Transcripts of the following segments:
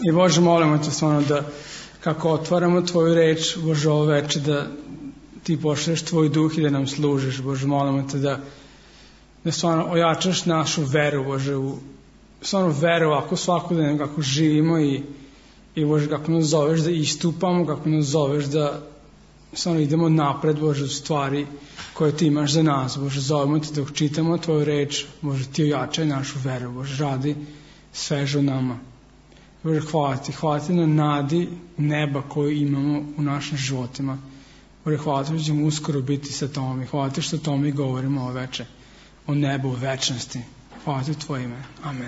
I Bože, molimo Te stvarno da kako otvaramo Tvoju reč, Bože, ovo veče, da Ti pošalješ Tvoj duh i da nam služiš. Bože, molimo Te da stvarno ojačaš našu veru, Bože, stvarno veru ovako svakodnevno kako živimo i Bože, kako nas zoveš da istupamo, kako nas zoveš da stvarno idemo napred, Bože, u stvari koje Ti imaš za nas. Bože, zovemo Te dok čitamo Tvoju reč, Bože, Ti ojačaj našu veru, Bože, radi sveže u nama. Bože, hvala Ti na nadi neba koju imamo u našim životima. Bože, hvala Ti što ćemo uskoro biti sa Tomom i hvala Ti što Tom i govorimo o veče, o nebu, o večnosti. Hvala Ti u Tvoje ime. Amen.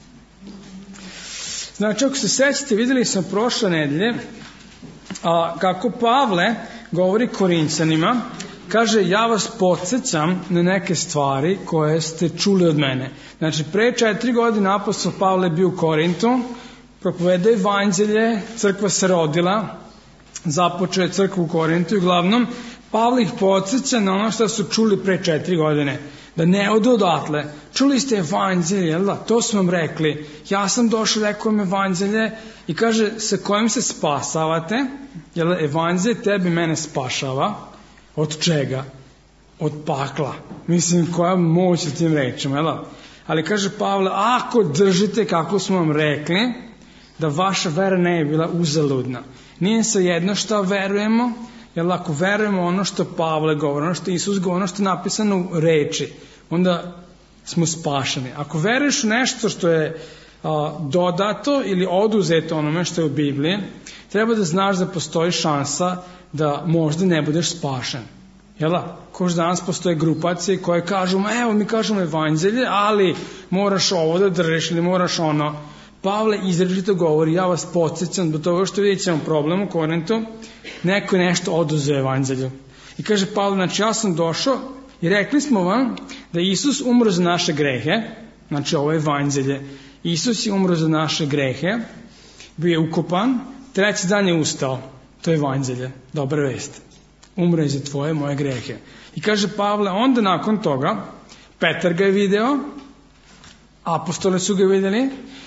Znači, ako se sećate, videli smo prošle nedelje kako Pavle govori Korinćanima, kaže, ja vas podsjećam na neke stvari koje ste čuli od mene. Znači, pre 4 godine apostol Pavle bio u Korintu, propovedao evanđelje, crkva se rodila, započeo je crkvu u Korintu i uglavnom Pavle ih podsjeća na ono što su čuli pre 4 godine. Da ne odu odatle. Čuli ste evanđelje, jel da? To su vam rekli. Ja sam došao, rekao vam evanđelje i kaže, sa kojim se spasavate, jel da? Evanđelje tebi mene spašava. Od čega? Od pakla. Mislim, koja moć u tim rečima, jel da? Ali kaže Pavle, ako držite kako smo vam rekli, da vaša vera ne je bila uzaludna. Nije se jedno što verujemo, jer ako verujemo ono što Pavle govori, ono što Isus govori, ono što je napisano u reči, onda smo spašeni. Ako veruješ u nešto što je dodato ili oduzeto onome što je u Bibliji, treba da znaš da postoji šansa da možda ne budeš spašen. Jel' ko što danas postoje grupacije koje kažu, evo mi kažemo evanđelje, ali moraš ovo da držiš ili moraš ono. Pavle izričito govori, ja vas podsjećam do toga što vidjet ćemo problem u Korintu, neko je nešto oduzeo evanđelju. I kaže Pavle, znači ja sam došao i rekli smo vam da Isus umro za naše grehe, znači ovo je evanđelje, Isus je umro za naše grehe, bio je ukopan, 3. dan je ustao, to je evanđelje, dobra vest, umro je za tvoje, moje grehe. I kaže Pavle, onda nakon toga, Petar ga je video, apostoli su ga vidjeli,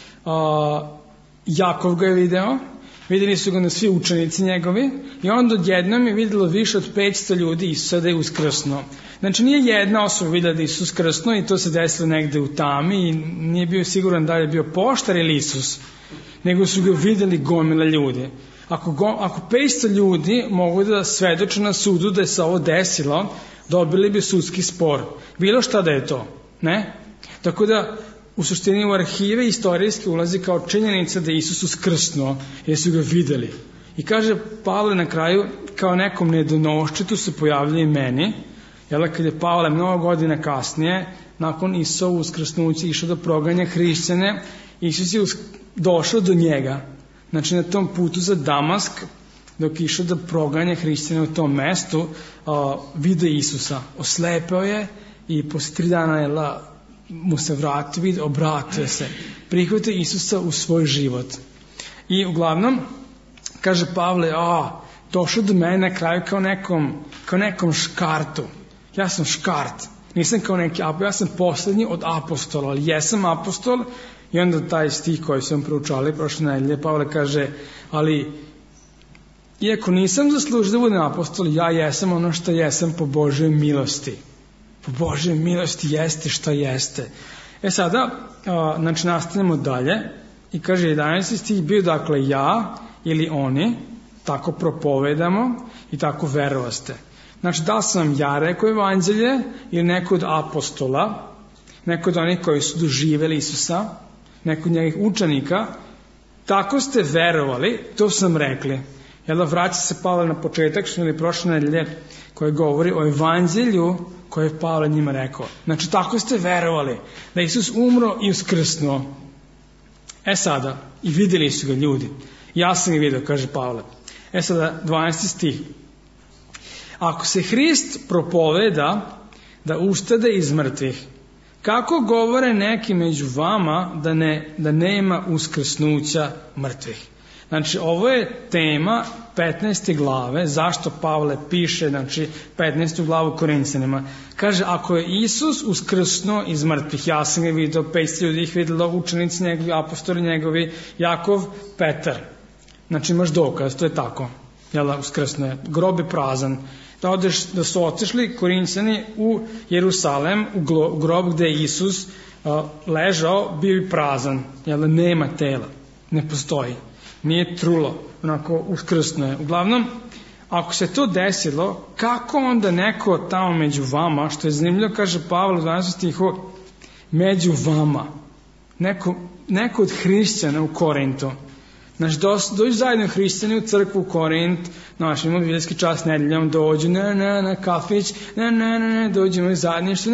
Jakov ga je video, vidjeli su ga na svi učenici njegovi i onda odjednom je vidjelo više od 500 ljudi Isusa da je uskrsnuo. Znači nije jedna osoba vidjela da je Isus krsnuo i to se desilo negde u tami i nije bio siguran da li je bio poštar ili Isus, nego su ga vidjeli gomila ljudi. Ako 500 ljudi mogu da svedoče na sudu da je se ovo desilo, dobili bi sudski spor. Bilo šta da je to, ne? Tako da u suštini u arhive istorijske ulazi kao činjenica da je Isus uskrsnuo, jer su ga videli. I kaže Pavle na kraju, kao nekom nedonoščitu se pojavlja i meni, jel, kad je Pavle mnogo godina kasnije, nakon Isusovu uskrsnuća, išao da proganja hrišćane, Isus je došao do njega. Znači na tom putu za Damask, dok je išao da proganja hrišćane u tom mestu, vide Isusa, oslepeo je i posle 3 dana je mu se vratio, obratio se, prihvatio Isusa u svoj život. I uglavnom, kaže Pavle, došao do mene na kraju kao nekom škartu. Ja sam škart, nisam kao neki apostol, ja sam posljednji od apostola, ali jesam apostol. I onda taj stih koji sam proučali prošle nedelje, Pavle kaže, ali iako nisam zaslužio da budem apostol, ja jesam ono što jesam po Božoj milosti. Po Božoj milosti jeste što jeste. Sada, znači nastavljamo dalje i kaže 11. stih, bio dakle ja ili oni, tako propovedamo i tako verovaste. Znači da li sam ja rekao evanđelje ili neko od apostola, neko od onih koji su doživjeli Isusa, neko od njegovih učenika, tako ste verovali, to sam rekli. Jel da vraća se Pavle na početak, što je prošle nedelje, koje govori o evanđelju koje je Pavle njima rekao. Znači, tako ste verovali da Isus umro i uskrsnuo. Sada, i vidjeli su ga ljudi. Ja sam ga vidio, kaže Pavle. Sada, 12. stih. Ako se Hrist propoveda da ustade iz mrtvih, kako govore neki među vama da nema uskrsnuća mrtvih? Znači, ovo je tema 15. glave, zašto Pavle piše, znači, 15. glavu Korinćanima. Kaže, ako je Isus uskrsnuo iz mrtvih, ja sam ga vidio, 500 ljudi ih vidjelo, učenici njegovi, apostoli njegovi, Jakov, Petar. Znači, imaš dokaz, to je tako. Jel, uskrsnuo je. Grob je prazan. Da su otišli Korinćani u Jerusalem, u grob gde je Isus ležao, bio i prazan. Jel, nema tela, ne postoji. Nije trulo, onako uskrsno je. Uglavnom, ako se to desilo, kako onda neko tamo među vama, što je zanimljivo, kaže Pavle u 12. stihu, među vama, neko od hrišćana u Korintu. Znači, dođu zajedno hrišćani u crkvu u Korint, znači, imamo bibliotski čas nedeljom, dođu, na kafić, dođemo u zajedništvo,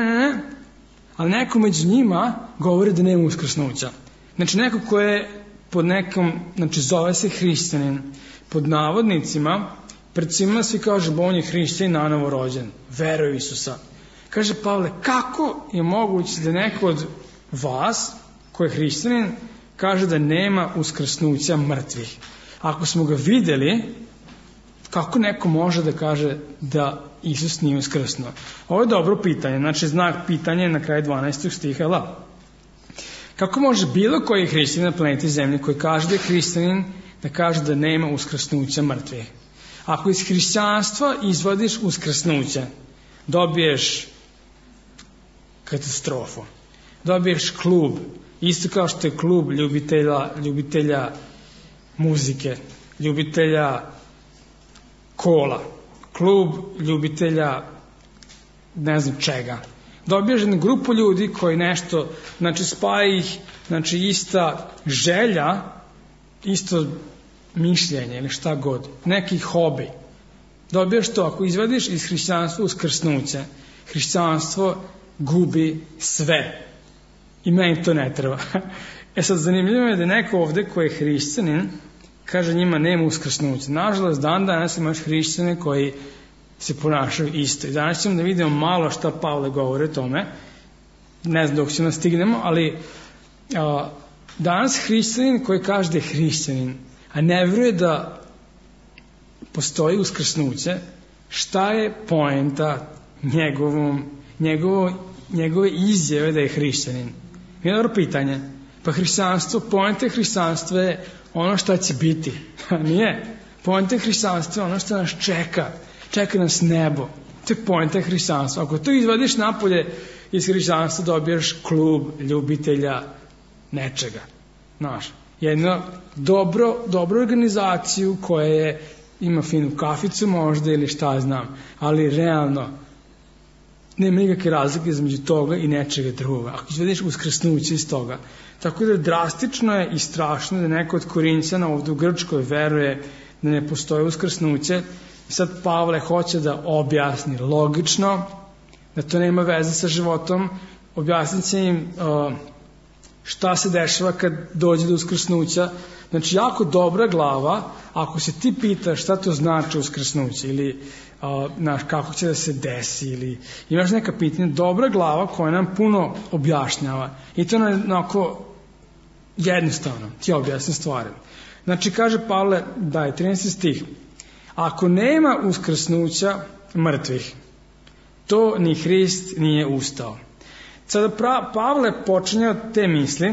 ali neko među njima govori da nema uskrsnuća. Znači, neko ko je pod nekom, znači zove se hrišćanin, pod navodnicima, pred svima svi kaže, on je hrišćanin nanovo rođen, veruje Isusa. Kaže Pavle, kako je moguće da neko od vas, ko je hrišćanin, kaže da nema uskrsnuća mrtvih? Ako smo ga videli, kako neko može da kaže da Isus nije uskrsnuo? Ovo je dobro pitanje, znači znak pitanja na kraju 12. stiha. Kako može bilo koji hrišćanin na planeti Zemlji koji kaže da je hrišćanin da kaže da nema uskrsnuća mrtvih? Ako iz hrišćanstva izvadiš uskrsnuće, dobiješ katastrofu. Dobiješ klub, isto kao što je klub ljubitelja muzike, ljubitelja kola, klub ljubitelja ne znam čega. Dobiješ jednu grupu ljudi koji nešto, znači spaja ih, znači ista želja, isto mišljenje ili šta god, neki hobi. Dobiješ to, ako izvadiš iz hrišćanstva uskrsnuće, hrišćanstvo gubi sve. I meni to ne treba. Sad, zanimljivo je da neko ovde koji je hrišćanin kaže njima nema uskrsnuća. Nažalost, danas imaš hrišćane koji se ponašaju isto. I danas ćemo da vidimo malo šta Pavle govori o tome. Ne znam dok ćemo stignemo, ali danas hrišćanin koji kaže da je hrišćanin, a ne vjeruje da postoji uskrsnuće, šta je poenta njegove izjave da je hrišćanin? Je dobro pitanje. Pa hrišćanstvo, poenta hrišćanstva je ono šta će biti. Nije. Poenta hrišćanstva je ono što nas čeka. Čeka nas nebo. To je poenta hrišćanstva. Ako to izvadiš napolje iz hrišćanstva, dobiješ klub ljubitelja nečega. Znaš, jednu dobru organizaciju koja ima finu kaficu možda ili šta znam, ali realno nema nikakve razlike između toga i nečega druga. Ako izvediš uskrsnuće iz toga. Tako da drastično je i strašno da neko od Korinćana ovdje u Grčkoj veruje da ne postoje uskrsnuće. I sad Pavle hoće da objasni logično da to nema veze sa životom. Objasnit će im šta se dešava kad dođe do uskrsnuća. Znači, jako dobra glava, ako se ti pitaš šta to znači uskrsnuće ili kako će da se desi ili imaš neka pitanja, dobra glava koja nam puno objašnjava i to onako jednostavno ti objasni stvari. Znači, kaže Pavle, daj, 13. stih, ako nema uskrsnuća mrtvih, to ni Hrist nije ustao. Sada Pavle počinje od te misli,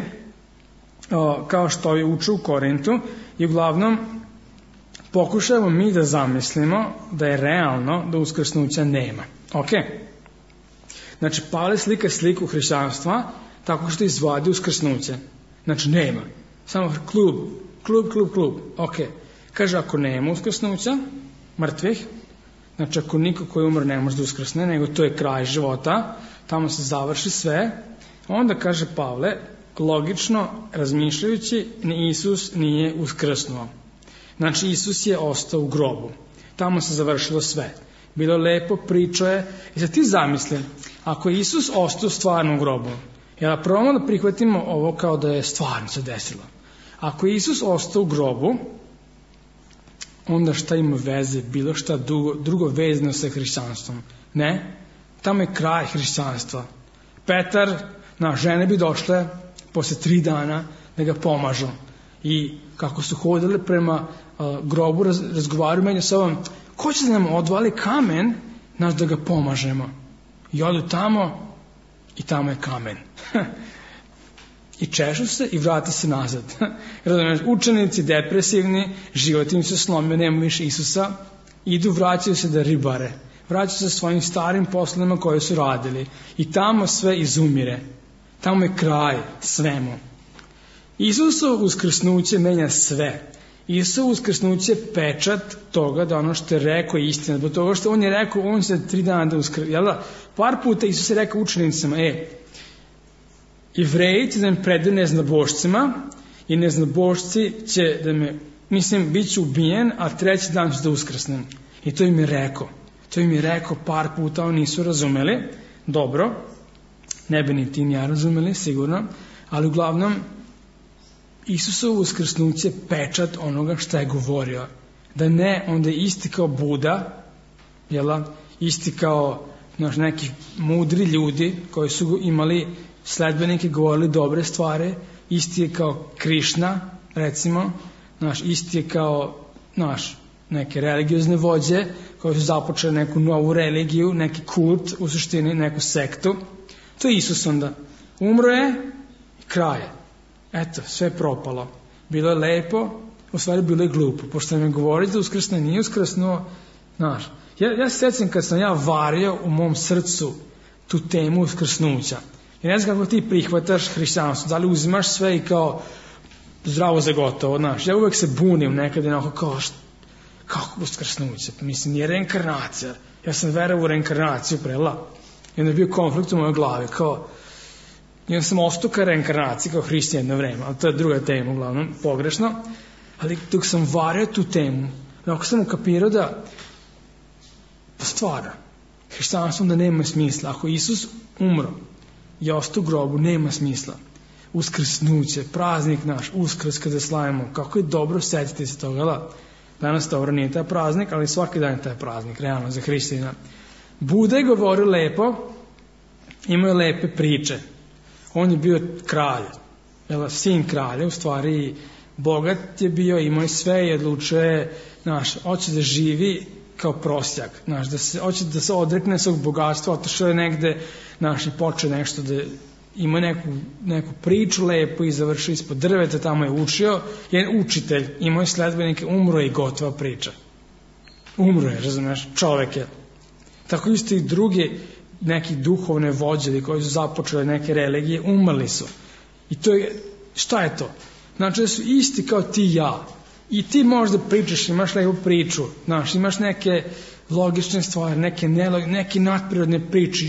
kao što je učio u Korintu, i uglavnom pokušajmo mi da zamislimo da je realno da uskrsnuća nema. Ok? Znači, Pavle slika sliku hrišćanstva tako što izvadi uskrsnuće. Znači, nema. Samo klub. Ok. Kaže, ako nema uskrsnuća mrtvih, znači ako niko koji umre ne može da uskrsne, nego to je kraj života, tamo se završi sve, onda kaže Pavle, logično razmišljajući, ni Isus nije uskrsnuo. Znači, Isus je ostao u grobu. Tamo se završilo sve. Bilo lepo, pričao je. I sad ti zamisli, ako je Isus ostao stvarno u grobu, jer probamo da prihvatimo ovo kao da je stvarno se desilo. Ako je Isus ostao u grobu, onda šta ima veze, bilo šta drugo vezano sa hrišćanstvom? Ne, tamo je kraj hrišćanstva. Petar, žene bi došle posle 3 dana da ga pomažu. I kako su hodili prema grobu, razgovaraju među sobom, ko će da nam odvali kamen, da ga pomažemo. I odu tamo i tamo je kamen. I češu se i vrate se nazad. Učenici depresivni, život im se slomio, nema više Isusa, idu, vraćaju se da ribare. Vraćaju se svojim starim poslovima koje su radili. I tamo sve izumire. Tamo je kraj svemu. Isusovo uskrsnuće menja sve. Isusovo uskrsnuće je pečat toga da ono što je rekao je istina. Zbog toga što on je rekao, on će 3 dana da uskrsne. Jel da? Par puta Isus je rekao učenicima, Jevreji će da me predaju neznabošcima i neznabošci će da me, bit ću ubijen, a 3. dan ću da uskrsnem. I to im je rekao. To im je rekao par puta, oni nisu razumeli. Dobro, ne bi ni ti ni ja razumeli, sigurno, ali uglavnom Isusovo uskrsnuće je pečat onoga što je govorio. Da ne, onda je isti kao Buda, isti kao neki mudri ljudi koji su imali sledbenike, govorili dobre stvari, isti je kao Krišna, recimo, isti je kao neke religiozne vođe koji su započeli neku novu religiju, neki kult, u suštini neku sektu. To je Isus onda. Umro je i kraj je. Eto, sve je propalo. Bilo je lepo, u stvari bilo je glupo. Pošto mi govori da uskrsne, nije uskrsnuo. Ja se sjećam kad sam ja vario u mom srcu tu temu uskrsnuća. I ne znam kako ti prihvataš hrišćanstvo. Da li uzimaš sve i kao zdravo za gotovo. Ja uvek se bunim nekada onako kao kako uskrsnuće. Nije reinkarnacija. Ja sam verovao u reinkarnaciju prela. I onda je bio konflikt u mojoj glavi. I onda sam ostao ka reinkarnaciji kao hrišćan jedno vreme. Ali to je druga tema, uglavnom, pogrešno. Ali dok sam vario tu temu, onako sam ukapirao da stvara. Hrišćanstvo onda nema smisla. Ako Isus umro i ostao u grobu, nema smisla. Uskrsnuće, praznik naš, uskrs kada slavimo. Kako je dobro, setite se toga. Danas dobro nije taj praznik, ali svaki dan je taj praznik, realno, za hrišćanina. Buda je govorio lepo, imao je lepe priče. On je bio kralj, sin kralja, u stvari bogat je bio, imao je sve i odlučio je, hoće da živi kao prosjak, hoće da se odrekne svog bogatstva, otišao je negde, i počeo nešto da ima neku priču lepo i završio ispod drveta, tamo je učio, jedan učitelj, imao je sledbenike, umro je i gotova priča. Umro je, razumeš, čovek je. Tako isto i drugi neki duhovne vođe koji su započeli neke religije, umrli su. I to je, šta je to? Znači da su isti kao ti i ja. I ti možda pričaš, imaš lepu priču, imaš neke logične stvari, neke nadprirodne priče,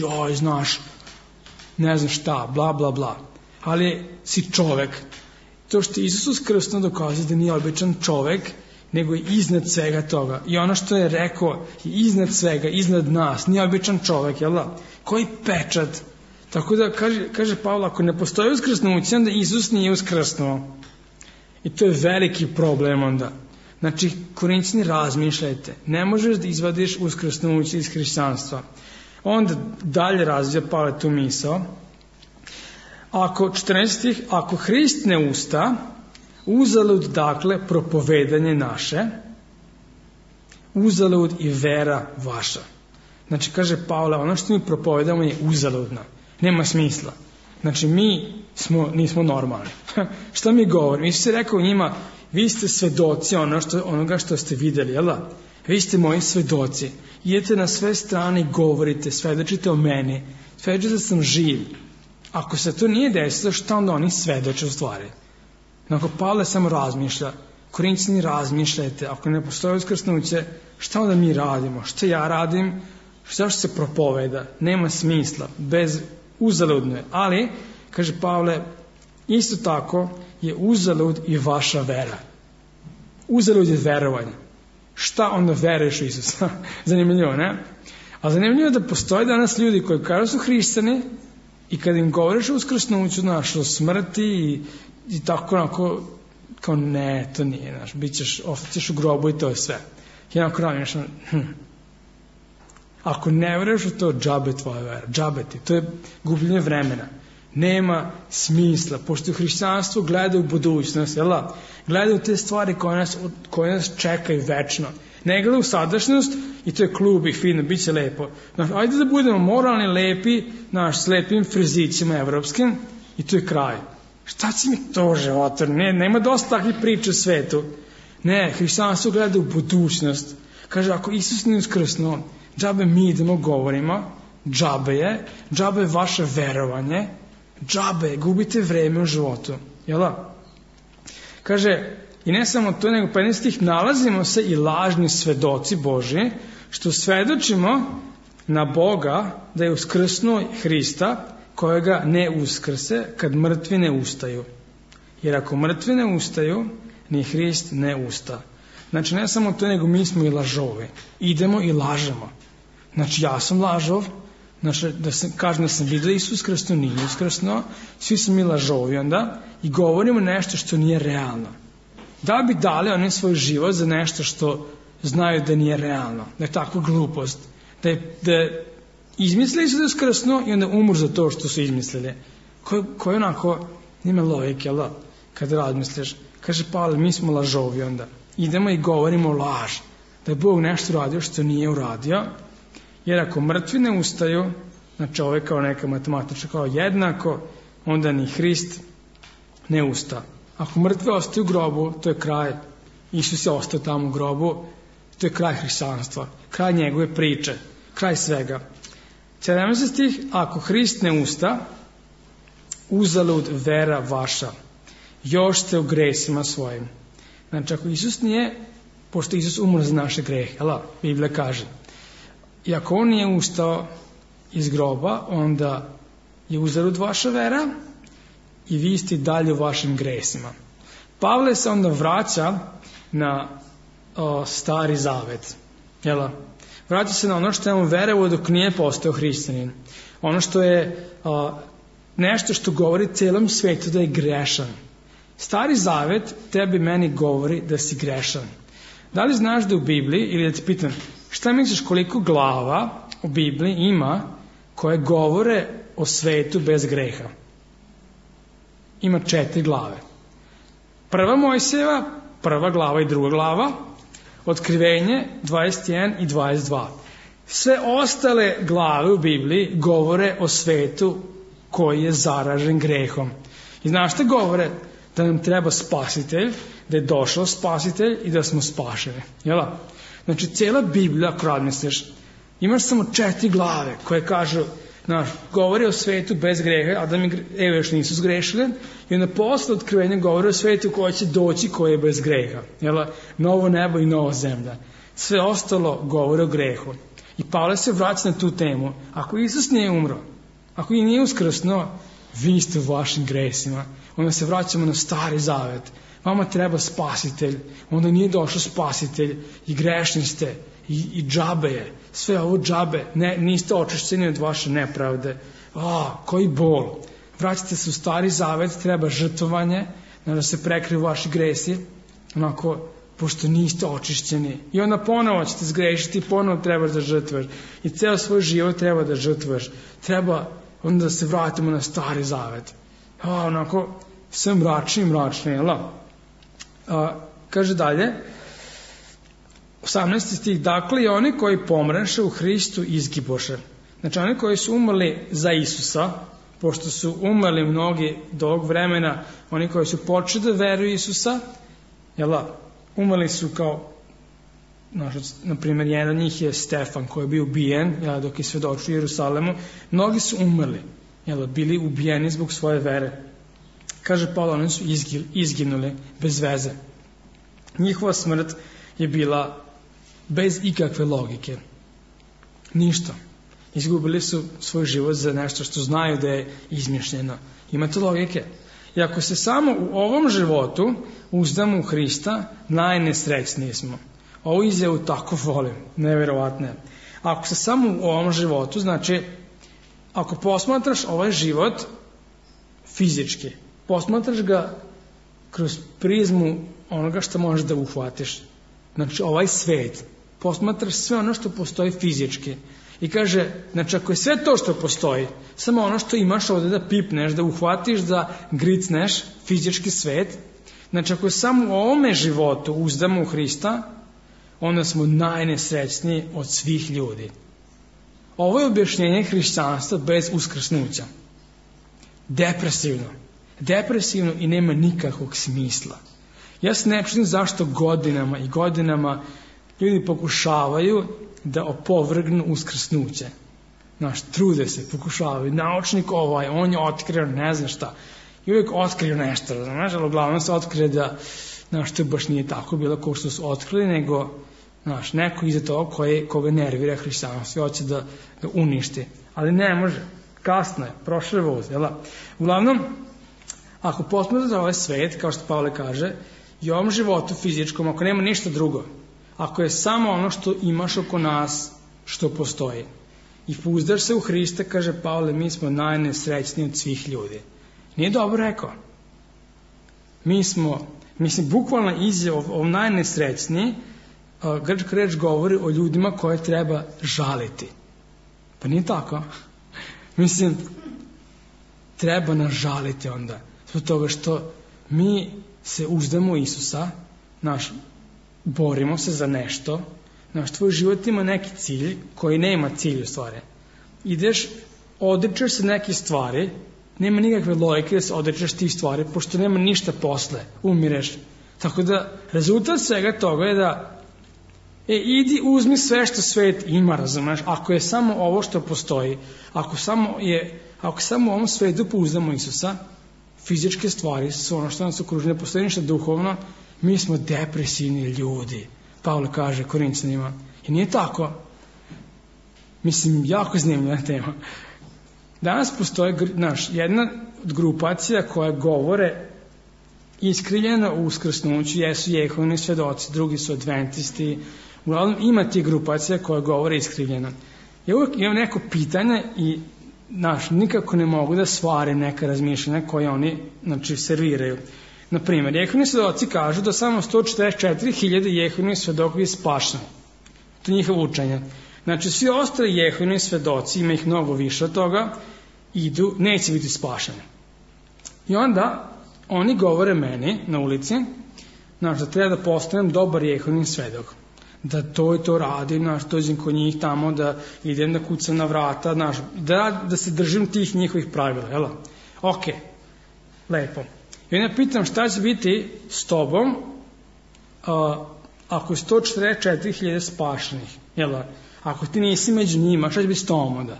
ne znam šta, bla, bla, bla. Ali si čovek. To što Isus uskrsnuo dokazuje da nije običan čovek, nego je iznad svega toga. I ono što je rekao je iznad svega, iznad nas, nije običan čovek, jel da? Koji pečat. Tako da kaže Pavle, ako ne postoji uskrsnuće, onda Isus nije uskrsnuo. I to je veliki problem onda. Znači, Korinćani, razmišljajte. Ne možeš da izvadiš uskrsnuće iz hrišćanstva. Onda dalje razvija Pavle tu misao. Ako 14. Ako Hrist ne usta, uzalud dakle propovedanje naše, uzalud i vera vaša. Znači, kaže Pavle, ono što mi propovedamo je uzaludno. Nema smisla. Znači, mi nismo normalni. Šta mi govorimo? Isus je rekao njima, vi ste svedoci onoga što ste vidjeli, jel da? Vi ste moji svedoci. Idete na sve strane i govorite, svedočite o meni. Svedočite da sam živ. Ako se to nije desilo, šta onda oni svedoče u stvari? Ako Pavle samo razmišlja, Korinćani, razmišljajte, ako ne postoji uskrsnuće, šta onda mi radimo? Šta ja radim? Šta što se propoveda? Nema smisla, uzaludno je. Ali, kaže Pavle, isto tako je uzalud i vaša vera. Uzalud je verovanje. Šta onda veruješ u Isusa? Zanimljivo, ne? A zanimljivo je da postoje danas ljudi koji kažu su hrišćani i kad im govoriš o uskrsnuću, o smrti i tako onako, kao ne, to nije, ostaćeš u grobu i to je sve. I onako razmišljam, ako ne veruješ u to, džabe tvoja vera, džabe ti, to je gubljenje vremena. nema smisla, pošto hrišćanstvo gleda u budućnost, gleda u te stvari koje nas čekaju večno. Ne gleda u sadašnjost i to je klub i fino, bit će lepo. Ajde da budemo moralni, lepi, s lepim frizicima evropskim i to je kraj. Šta će mi to životu? Nema dosta takvih priča u svetu. Ne, hrišćanstvo gleda u budućnost. Kaže, ako Isus nije uskrsnuo, džabe mi idemo govorimo, džabe je vaše verovanje, džabe, gubite vreme u životu. Kaže, i ne samo to, nego 15 nalazimo se i lažni svedoci Božji, što svedočimo na Boga da je uskrsnuo Hrista, kojega ne uskrse kad mrtvi ne ustaju. Jer ako mrtvi ne ustaju, ni Hrist ne usta. Znači, ne samo to, nego mi smo i lažovi. Idemo i lažemo. Znači, ja sam lažov, kažem da sam vidio Isus uskrsnuo, nije uskrsnuo, svi smo mi lažovi onda i govorimo nešto što nije realno. Da bi dali oni svoj život za nešto što znaju da nije realno, da je takva glupost, da izmislili su da je uskrsnuo i onda umru za to što su izmislili. Koji onako nima logike, kada razmisliš. Kaže Pavle, mi smo lažovi onda. Idemo i govorimo laž, da je Bog nešto uradio što nije uradio, jer ako mrtvi ne ustaju, znači ovo je kao neka matematička, kao jednako, onda ni Hrist ne usta. Ako mrtvi ostaju u grobu, to je kraj. Isus je ostao tamo u grobu, to je kraj hrišćanstva, kraj njegove priče, kraj svega. 17 stih, ako Hrist ne usta, uzalud vera vaša, još ste u gresima svojim. Znači, ako Isus nije, pošto Isus umro za naše grehe, Biblija kaže, i ako on nije ustao iz groba, onda je uzalud vaša vera i vi ste dalje u vašim gresima. Pavle se onda vraća na Stari Zavet. Vraća se na ono što je on verovao dok nije postao hrišćanin. Ono što je nešto što govori cijelom svetu da je grešan. Stari Zavet tebi meni govori da si grešan. Da li znaš da u Bibliji, ili da te pitam, šta misliš koliko glava u Bibliji ima koje govore o svetu bez greha? Ima 4 glave. Prva Mojsijeva, prva glava i druga glava, Otkrivenje 21 i 22. Sve ostale glave u Bibliji govore o svetu koji je zaražen grehom. I znaš šta govore? Da nam treba spasitelj, da je došao spasitelj i da smo spašeni. Znači, cijela Biblija, ako razmisliš, imaš samo 4 glave koje kažu, govori o svetu bez greha, Adam i Eva još nisu zgrešili, i onda posle Otkrivenja govori o svetu koji će doći, koji je bez greha. Novo nebo i nova zemlja. Sve ostalo govori o grehu. I Pavle se vraća na tu temu. Ako Isus nije umro, ako i nije uskrsnuo, vi ste u vašim gresima. Onda se vraćamo na Stari Zavet. Vama treba spasitelj. Onda nije došao spasitelj i grešni ste. I džabe je. Sve ovo džabe. Niste očišćeni od vaše nepravde. Koji bol. Vraćate se u Stari Zavet, treba žrtvovanje, da se prekriju vaši gresi, pošto niste očišćeni. I onda ponovo ćete zgrešiti, ponovo trebaš da žrtvaš. I ceo svoj život treba da žrtvaš. Treba onda da se vratimo na Stari Zavet. Sve mračnije, kaže dalje, 18. stih, dakle i oni koji pomreše u Hristu izgiboše. Znači, oni koji su umrli za Isusa, pošto su umrli mnogi do ovog vremena, oni koji su počeli da veruju Isusa, umrli su kao, na primjer, jedan od njih je Stefan, koji je bio ubijen, dok je svedočio u Jerusalemu. Mnogi su umrli, bili ubijeni zbog svoje vere. Kaže Pavle, oni su izginuli bez veze. Njihova smrt je bila bez ikakve logike. Ništa. Izgubili su svoj život za nešto što znaju da je izmišljeno. Imate logike? I ako se samo u ovom životu uzdamo u Hrista, najnesrećniji smo. Ovu izjavu tako volim, nevjerovatno. Ako se samo u ovom životu, znači, ako posmatraš ovaj život fizički, posmatraš ga kroz prizmu onoga što možeš da uhvatiš. Znači, ovaj svet, posmatraš sve ono što postoji fizički I kaže, znači ako je sve to što postoji, samo ono što imaš ovde da pipneš, da uhvatiš, da gricneš, fizički svet, znači ako je samo u ovome životu uzdamo u Hrista, onda smo najnesrećniji od svih ljudi. Ovo je objašnjenje hrišćanstva bez uskrsnuća. Depresivno i nema nikakvog smisla. Ja se ne čudim zašto godinama i godinama ljudi pokušavaju da opovrgnu uskrsnuće. Trude se, pokušavaju. Naučnik on je otkrio ne znam šta. I uvijek otkrio nešto, ali uglavnom se otkrije da to baš nije tako bilo kao što su otkrili, nego neko iza toga koga nervira hrišćanstvo i hoće da ga uništi. Ali ne može. Kasno je, prošle voz. Uglavnom, ako posmatrate ovaj svet, kao što Pavle kaže, i ovom životu fizičkom, ako nema ništa drugo, ako je samo ono što imaš oko nas, što postoji, i pozdaš se u Hrista, kaže Pavle, mi smo najnesrećniji od svih ljudi. Nije dobro rekao. Bukvalna izjava o najnesrećniji, grčka reč govori o ljudima koje treba žaliti. Pa nije tako. Treba nas žaliti onda. Zbog toga što mi se uzdamo u Isusa, borimo se za nešto, tvoj život ima neki cilj koji nema cilj u stvari. Ideš, odričeš se neke stvari, nema nikakve logike da se odričeš tih stvari, pošto nema ništa posle, umireš. Tako da rezultat svega toga je da idi uzmi sve što svet ima, razumeš, ako je samo ovo što postoji, ako samo u ovom svetu pouzdamo Isusa, fizičke stvari su ono što nas okruži, ne postoji ništa duhovno, mi smo depresivni ljudi, Pavle kaže Korinćanima. I nije tako. Jako zanimljiva tema. Danas postoji jedna od grupacija koja govore iskrivljeno u uskrsnuću, jesu Jehovini svedoci, drugi su adventisti. Uglavnom ima ti grupacija koja govore iskrivljeno. Ja uvijek imam neko pitanje i nikako ne mogu da svarim neka razmišljanja koje oni serviraju. Naprimjer, Jehovini svedoci kažu da samo 144.000 Jehovini svedoka je spašeno. To je njihovo učenje. Znači, svi ostali Jehovini svedoci, ima ih mnogo više od toga, neće biti spašeni. I onda oni govore meni na ulici, da treba da postanem dobar Jehovin svedok. Da to i to radim, dođem kod njih tamo, da idem da kucam na vrata, da se držim tih njihovih pravila, Ok, lepo. I onda pitam šta će biti s tobom ako je 144.000 spašenih, ako ti nisi među njima, šta će biti s tobom onda?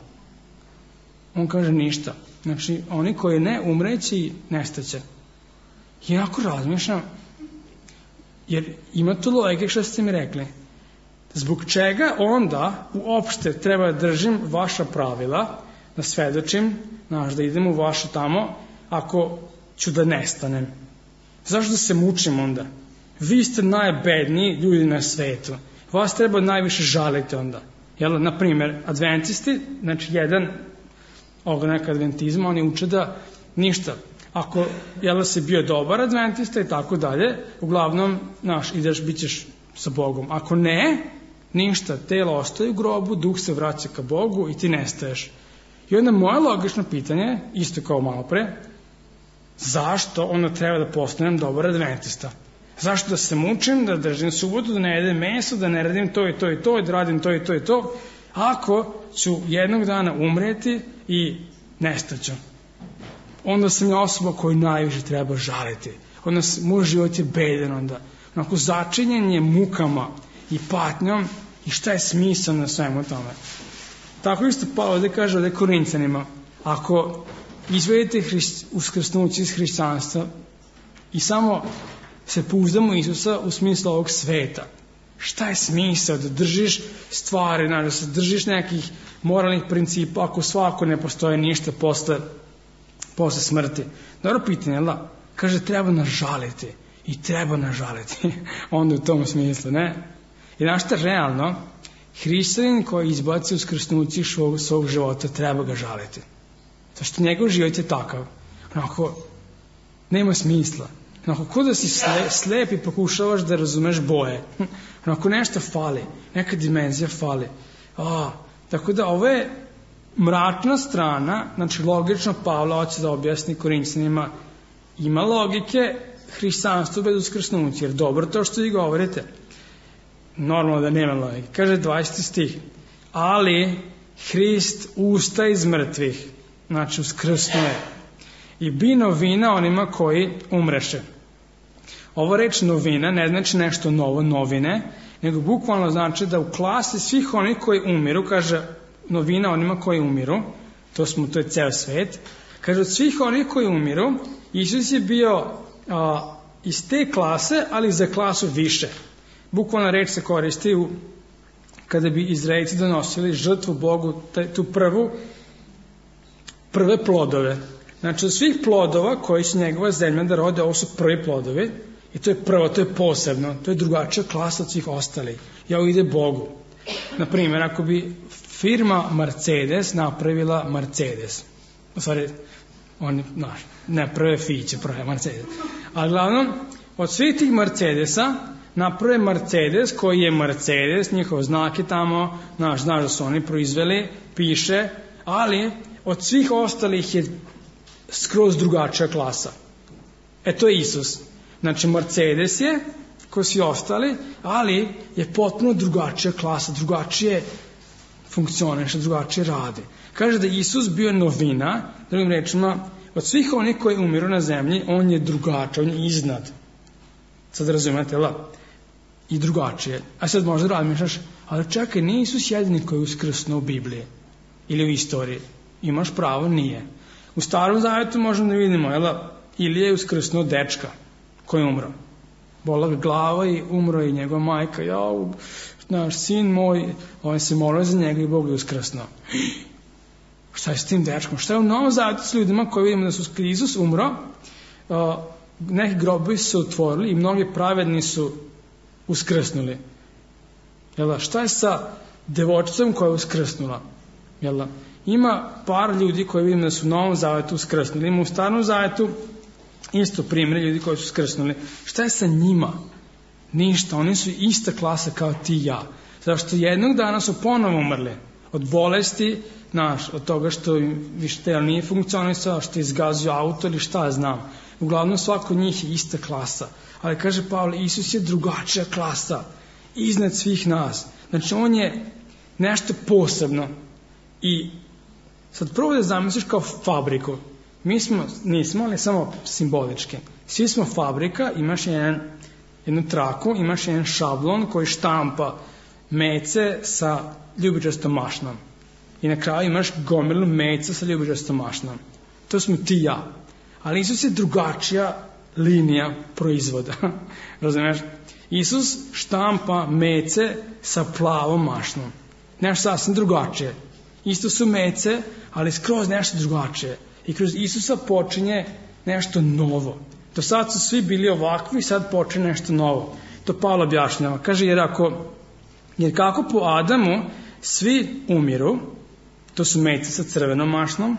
On kaže ništa. Znači, oni koji ne umreći, nestaće. I onako razmišljam, jer ima to logike što ste mi rekli. Zbog čega onda uopšte treba da držim vaša pravila, da svedočim, da idem u vaše tamo, ako ću da nestanem? Zašto da se mučim onda? Vi ste najbedniji ljudi na svetu. Vas treba najviše žaliti onda. Naprimjer, adventisti, znači jedan ogranak adventizma, oni uče da ništa. Ako si bio dobar adventista i tako dalje, uglavnom, ideš, bit ćeš sa Bogom. Ako ne, ništa, telo ostaje u grobu, duh se vraća ka Bogu i ti nestaješ. I onda moje logično pitanje, isto kao malo pre, zašto onda treba da postanem dobar adventista? Zašto da se mučim, da držim subotu, da ne jedem meso, da ne radim to i to i to, da radim to i to i to, ako ću jednog dana umreti i nestaću? Onda sam ja osoba koju najviše treba žaliti. Onda moj život je bedan onda. Onako začinjen je mukama i patnjom i šta je smisao na svemu tome. Tako isto Pavle kaže ovdje Korinćanima, ako izvedete uskrsnuće iz hrišćanstva i samo se pouzdamo u Isusa u smislu ovog sveta, šta je smisao da držiš stvari, da se držiš nekih moralnih principa ako svako ne postoje ništa posle smrti? Dobro pitanje, kaže treba nas žaliti i treba nas žaliti onda u tom smislu, ne? I šta realno, hrišćanin koji izbaci uskrsnuće iz svog života treba ga žaliti. Zato što njegov život je takav. Onako, nema smisla. Onako, ko da si slep i pokušavaš da razumeš boje. Onako, nešto fali. Neka dimenzija fali. Tako da ovo je mračna strana, znači logično Pavle hoće da objasni Korinćanima, ima logike hrišćanstvo bez uskrsnuća, jer dobro to što vi govorite. Normalno da nema logike. Kaže 20. stih, ali Hrist usta iz mrtvih, znači uskrsnuo je, i bi novina onima koji umreše. Ovo reč novina ne znači nešto novo, novine, nego bukvalno znači da u klasi svih onih koji umiru, kaže novina onima koji umiru, to je ceo svet, kaže od svih onih koji umiru, Isus je bio iz te klase, ali za klasu više. Bukvalno reč se koristi kada bi Izraelci donosili žrtvu Bogu, tu prve plodove. Znači od svih plodova koji su njegova zemlja da rode, ovo su prvi plodovi, i to je prvo, to je posebno, to je drugačija klasa od svih ostalih. I ovo ide Bogu. Naprimjer, ako bi firma Mercedes napravila Mercedes, u stvari, oni, ne prve Fiće, prve Mercedes, ali glavno, od svih tih Mercedesa naprave Mercedes koji je Mercedes, njihov znak je tamo, znaš da su oni proizveli, piše, ali od svih ostalih je skroz drugačija klasa. To je Isus. Znači Mercedes je, ko svi ostali, ali je potpuno drugačija klasa, drugačije funkcioniše, drugačije radi. Kaže da Isus bio novina, drugim rečima, od svih onih koji umiru na zemlji, on je drugačiji, on je iznad. Sad razumete, i drugačije. A sad možda razmišljaš, ali čekaj, nije Isus jedini koji je uskrsnuo u Bibliji ili u istoriji. Imaš pravo, nije. U Starom Zavetu možemo da vidimo, Ilija je uskrsnuo dečka koji je umro. Bola ga glava i umro i njegova majka. Naš sin moj, on se molio za njega i Bog je uskrsnuo. Šta je s tim dečkom? Šta je u Novom Zavetu s ljudima koji vidimo da su Isus umro, neki grobovi su se otvorili i mnogi pravedni su uskrsnuli. Šta je sa devojčicom koja je uskrsnula? Ima par ljudi koji vidimo da su u Novom Zavetu uskrsnuli. Ima u Starom Zavetu isto primjer ljudi koji su uskrsnuli. Šta je sa njima? Ništa, oni su ista klasa kao ti i ja. Zašto jednog dana su ponovo umrli. Od bolesti, od toga što više nije funkcionisao, što je izgazio auto ili šta znam. Uglavnom svako od njih je ista klasa. Ali kaže Pavle, Isus je drugačija klasa. Iznad svih nas. Znači on je nešto posebno. I sad prvo da zamisliš kao fabriku. Nismo, ali samo simbolički. Svi smo fabrika, imaš jednu traku, imaš jedan šablon koji štampa mece sa ljubičastom mašnom. I na kraju imaš gomilu meca sa ljubičastom mašnom. To smo ti i ja. Ali Isus je drugačija linija proizvoda. Razumiješ? Isus štampa mece sa plavom mašnom. Nešto sasvim drugačije. Isto su mece, ali skroz nešto drugačije. I kroz Isusa počinje nešto novo. Do sad su svi bili ovakvi, sad počinje nešto novo. To Pavle objašnjava. Kaže, jer kako po Adamu svi umiru, to su mece sa crvenom mašnom,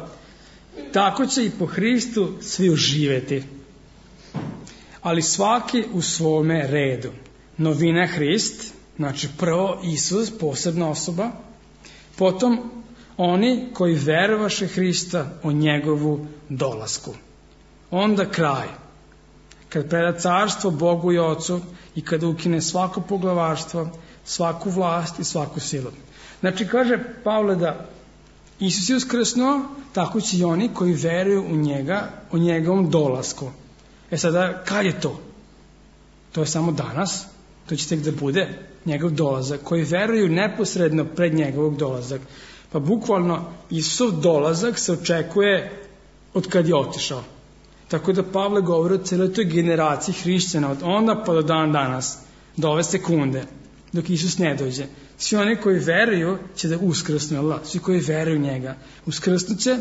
tako će i po Hristu svi uživeti. Ali svaki u svome redu. Novina Hrist, znači prvo Isus, posebna osoba, potom oni koji verovaše Hrista o njegovu dolasku. Onda kraj. Kad preda carstvo Bogu i Ocu i kad ukine svako poglavarstvo, svaku vlast i svaku silu. Znači kaže Pavle da Isus je uskrsnuo, tako će i oni koji veruju u njega, o njegovom dolasku. Sada, kad je to? To je samo danas, to će tek da bude njegov dolazak, koji veruju neposredno pred njegovog dolazak. Pa bukvalno Isusov dolazak se očekuje od kad je otišao. Tako da Pavle govori o celoj toj generaciji hrišćana od onda pa do dan danas, do ove sekunde, dok Isus ne dođe. Svi oni koji veruju će da uskrsnu, svi koji veruju njega. Uskrsnuće,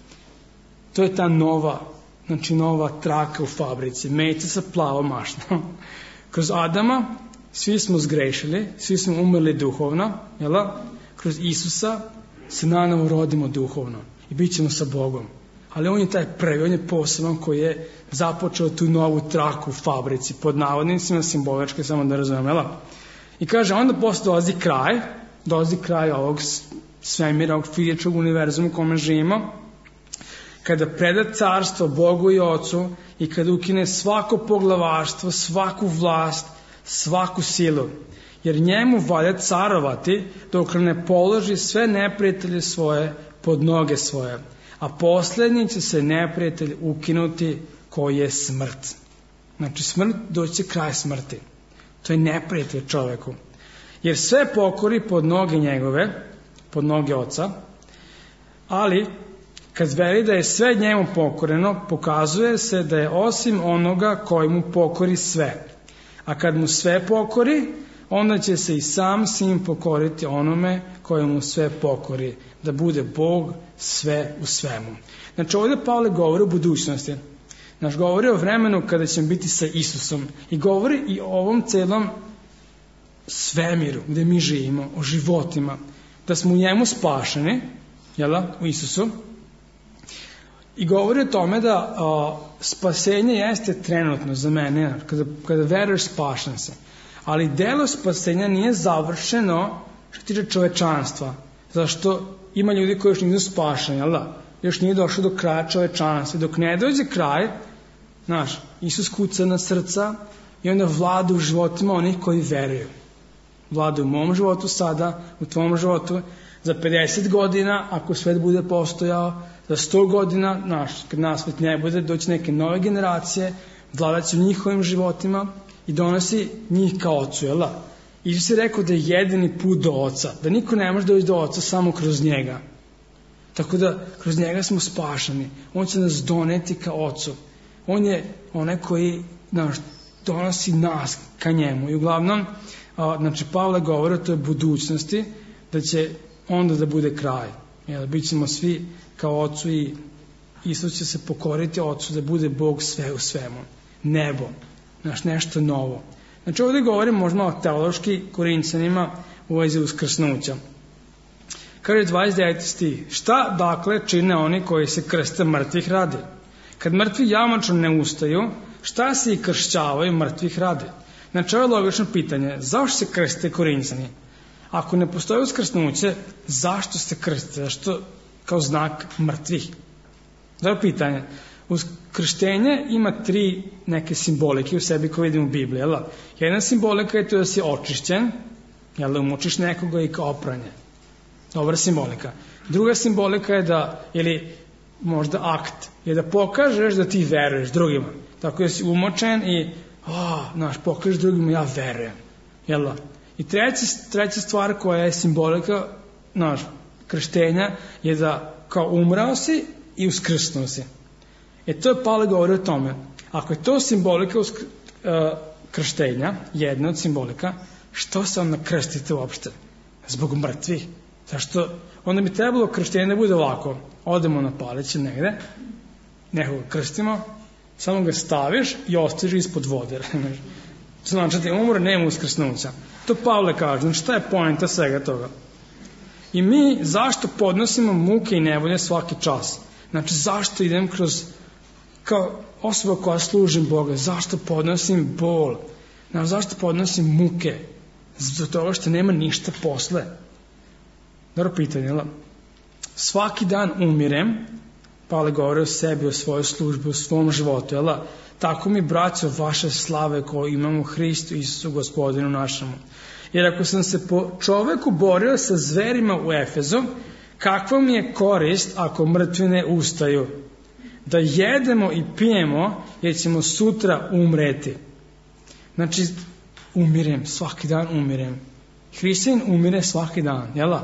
to je ta nova traka u fabrici, mece sa plavom mašnom. Kroz Adama svi smo zgrešili, svi smo umrli duhovno, kroz Isusa se nanovo rodimo duhovno i bit ćemo sa Bogom. Ali on je taj prvi, on je poseban koji je započeo tu novu traku u fabrici, pod navodnicima simboličke, samo da razumem, I kaže, onda posle dolazi kraj, dolazi kraj ovog svemira, ovog fizičkog univerzuma u kome živimo, kada preda carstvo Bogu i Ocu i kada ukine svako poglavarstvo, svaku vlast, svaku silu. Jer njemu valja carovati dok ne položi sve neprijatelje svoje pod noge svoje. A posljednji će se neprijatelj ukinuti koji je smrt. Znači smrt, doći će kraj smrti. To je neprijatelj čoveku. Jer sve pokori pod noge njegove, pod noge Oca, ali kad veli da je sve njemu pokoreno, pokazuje se da je osim onoga koji mu pokori sve. A kad mu sve pokori, onda će se i sam Sin pokoriti onome koji mu sve pokori, da bude Bog sve u svemu. Znači ovdje Pavle govori o budućnosti. Znači govori o vremenu kada ćemo biti sa Isusom i govori i o ovom celom svemiru gdje mi živimo, o životima, da smo u njemu spašeni, jela, u Isusu, i govori o tome da spasenje jeste trenutno za mene, kada veruješ spašen se, ali delo spasenja nije završeno što tiče čovečanstva, zašto ima ljudi koji još nisu spašeni, jel da? Još nije došlo do kraja čovečanstva. Dok ne dođe kraj, znaš, Isus kuca na srca i onda vlada u životima onih koji veruju. Vlada u mom životu sada, u tvom životu, za 50 godina, ako svet bude postojao, za 100 godina, znaš, kad nas svet ne bude, doći neke nove generacije, vladat će u njihovim životima i donosi njih ka Ocu, jel da? Isus je rekao da je jedini put do Oca, da niko ne može doći do Oca samo kroz njega. Tako da kroz njega smo spašeni. On će nas doneti ka Ocu. On je onaj koji donosi nas ka njemu. I uglavnom, znači Pavle govori o toj budućnosti, da će onda da bude kraj. Bićemo svi kao Ocu i Isus će se pokoriti Ocu da bude Bog sve u svemu. Nebo. Nešto novo. Znači ovdje govorim možda o teološki Korinćanima u vezi uskrsnuća. Kaže 29. stih. Šta dakle čine oni koji se krste mrtvih radi? Kad mrtvi jamačno ne ustaju, šta se i kršćavaju mrtvih radi? Znači ovo je logično pitanje. Zašto se krste Korinćani? Ako ne postoji uskrsnuće, zašto se krste? Zašto kao znak mrtvih? Dobro pitanje. Krštenje ima 3 neke simbolike u sebi koje vidimo u Bibliji. Jel? Jedna simbolika je to da si očišćen, jel, umočiš nekoga i kao opranje. Dobra simbolika. Druga simbolika je da, ili možda akt, je da pokažeš da ti veruješ drugima. Tako da si umočen i pokažeš drugima ja verujem. Jel? I treća stvar koja je simbolika krštenja je da kao umrao si i uskrsnuo si. To je Pavle govori o tome. Ako je to simbolika krštenja, jedna od simbolika, što se onda krstite uopšte? Zbog mrtvih. Zašto? Onda bi trebalo krštenje da bude ovako. Odemo na paliće negde, nekoga krstimo, samo ga staviš i ostaviš ispod vode. Znači da je umro, nema uskrsnuća. To Pavle kaže. Znači šta je poenta svega toga? I mi zašto podnosimo muke i nevolje svaki čas? Znači zašto idem kroz, kao osoba koja služim Boga, zašto podnosim bol? Znači zašto podnosim muke? Zato toga što nema ništa posle. Dobro pitanje, jel? Svaki dan umirem, Pavle govori o sebi, o svojoj službi, o svom životu, jel? Tako mi, braćo, vaše slave koje imamo u Hristu Isusu Gospodinu našemu. Jer ako sam se po čoveku borio sa zverima u Efezu, kakva mi je korist ako mrtvi ne ustaju? Da jedemo i pijemo, jer ćemo sutra umreti. Znači, umirem, svaki dan umirem. Hristijan umire svaki dan, jel?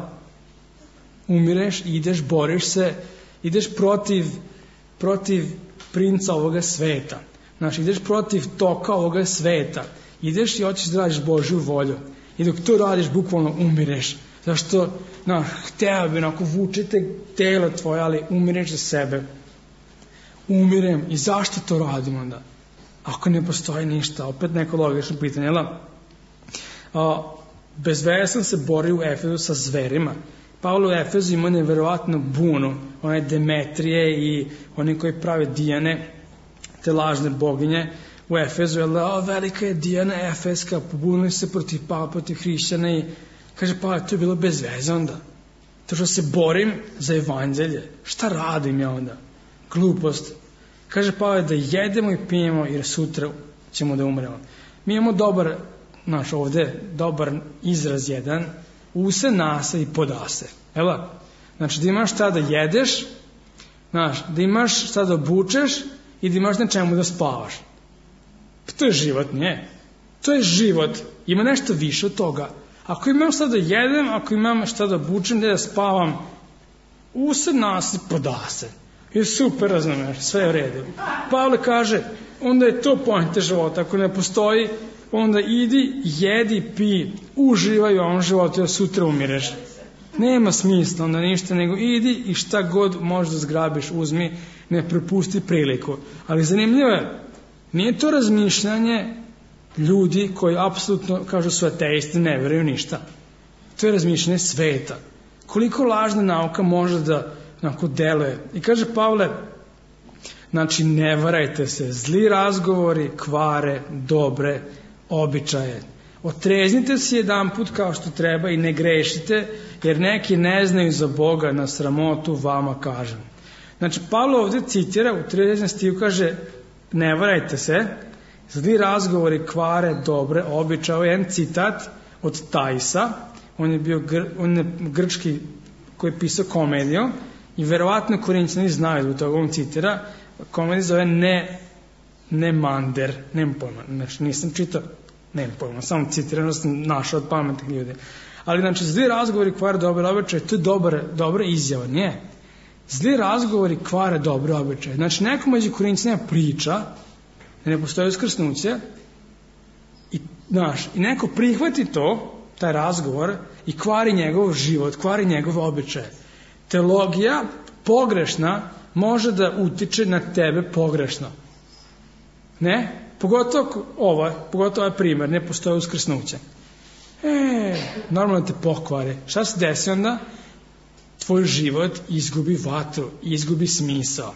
Umireš, ideš, boriš se, ideš protiv princa ovoga sveta. Znači, ideš protiv toka ovoga sveta. Ideš i hoćeš da radiš Božju volju. I dok to radiš, bukvalno umireš. Zašto, hteo bi, vučete telo tvoje, ali umireš za sebe. Umirem. I zašto to radim onda? Ako ne postoji ništa, opet neko logično pitanje, jel? Bez veze sam se borio u Efezu sa zverima. Pavle u Efezu ima nevjerovatnu bunu, one Demetrije i oni koji prave Dijane, te lažne boginje u Efezu, velika je Dijana Efeska, pobunili se protiv hrišćana i Kaže Pavle, to je bilo bez veze onda. To što se borim za evanđelje. Šta radim ja onda? Glupost. Kaže Pavle da jedemo i pijemo jer sutra ćemo da umremo. Mi imamo dobar izraz jedan, use, nase i podase. Evo, znači da imaš šta da jedeš, da imaš šta da obučeš i da imaš na čemu da spavaš. To je život, nije? To je život. Ima nešto više od toga. Ako imam šta da jedem, ako imam šta da obučem, da spavam, use, nase, podase. I super, razumeš, sve je u redu. Pavle kaže, onda je to poenta života. Ako ne postoji, onda idi, jedi, pi, uživaj u ovom životu, jer sutra umireš. Nema smisla onda ništa, nego idi i šta god možeš da zgrabiš, uzmi, ne propusti priliku. Ali zanimljivo je, nije to razmišljanje ljudi koji apsolutno kažu su ateisti, ne veruju ništa. To je razmišljanje sveta. Koliko lažna nauka može da deluje. I kaže Pavle, znači ne varajte se, zli razgovori kvare dobre običaje. Otreznite se jedan put kao što treba i ne grešite, jer neki ne znaju za Boga, na sramotu vama kažem. Znači Pavle ovdje citira u 13. stihu, kaže ne varajte se, zli razgovori kvare dobre običaje. Ovo je jedan citat od Tajsa, on je grčki koji je pisao komediju i verovatno Korinćani znaju zbog toga on citira. Komedija zove ne mander, nemam pojma, nisam čitao, nemam pojma, samo citiram, sam našao od pametnih ljudi. Ali znači zli razgovori kvare dobre običaje, to je dobra izjava, nije? Zli razgovori kvare dobre običaje. Znači neko među Korinćanima priča da ne postoji uskrsnuće i neko prihvati taj razgovor i kvari njegov život, kvari njegove običaje. Teologija pogrešna može da utiče na tebe pogrešno. Ne? Pogotovo ovaj primjer, ne postoji uskrsnuće. Normalno te pokvare. Šta se desi onda? Tvoj život izgubi vatru, izgubi smisao.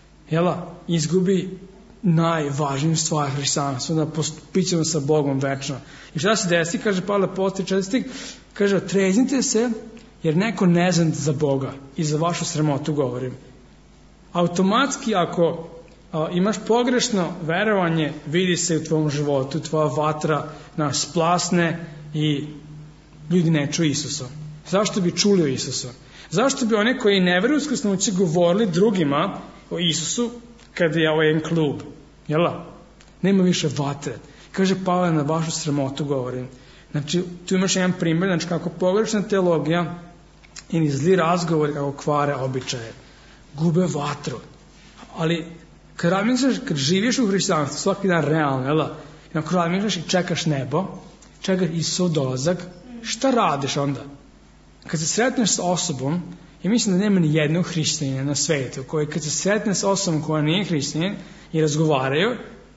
Izgubi najvažniju stvar hrišćanstva, da postupićemo sa Bogom večno. I šta se desi? Kaže Pavle apostol 4. Kaže, otreznite se, jer neko ne zna za Boga i za vašu sramotu govorim. Automatski ako imaš pogrešno verovanje, vidi se u tvom životu, tvoja vatra splasne i ljudi ne čuju Isusa. Zašto bi čuli o Isusu? Zašto bi oni koji ne veruju u uskrsnuće govorili drugima o Isusu kada je ovo jedan klub? Nema više vatre. Kaže Pavle, na vašu sramotu govorim. Znači, tu imaš jedan primjer, znači kako pogrešna teologija i zli razgovori kako kvare običaje. Gube vatru. Ali kad živiš u hrišćanstvu svaki dan realno, ako razmišljaš i čekaš nebo, čekaš Isusov dolazak, šta radiš onda? Kad se sretneš s osobom, ja mislim da nema ni jednog hrišćanina na svetu koji kad se sretne s osobom koja nije hrišćanin i razgovaraju,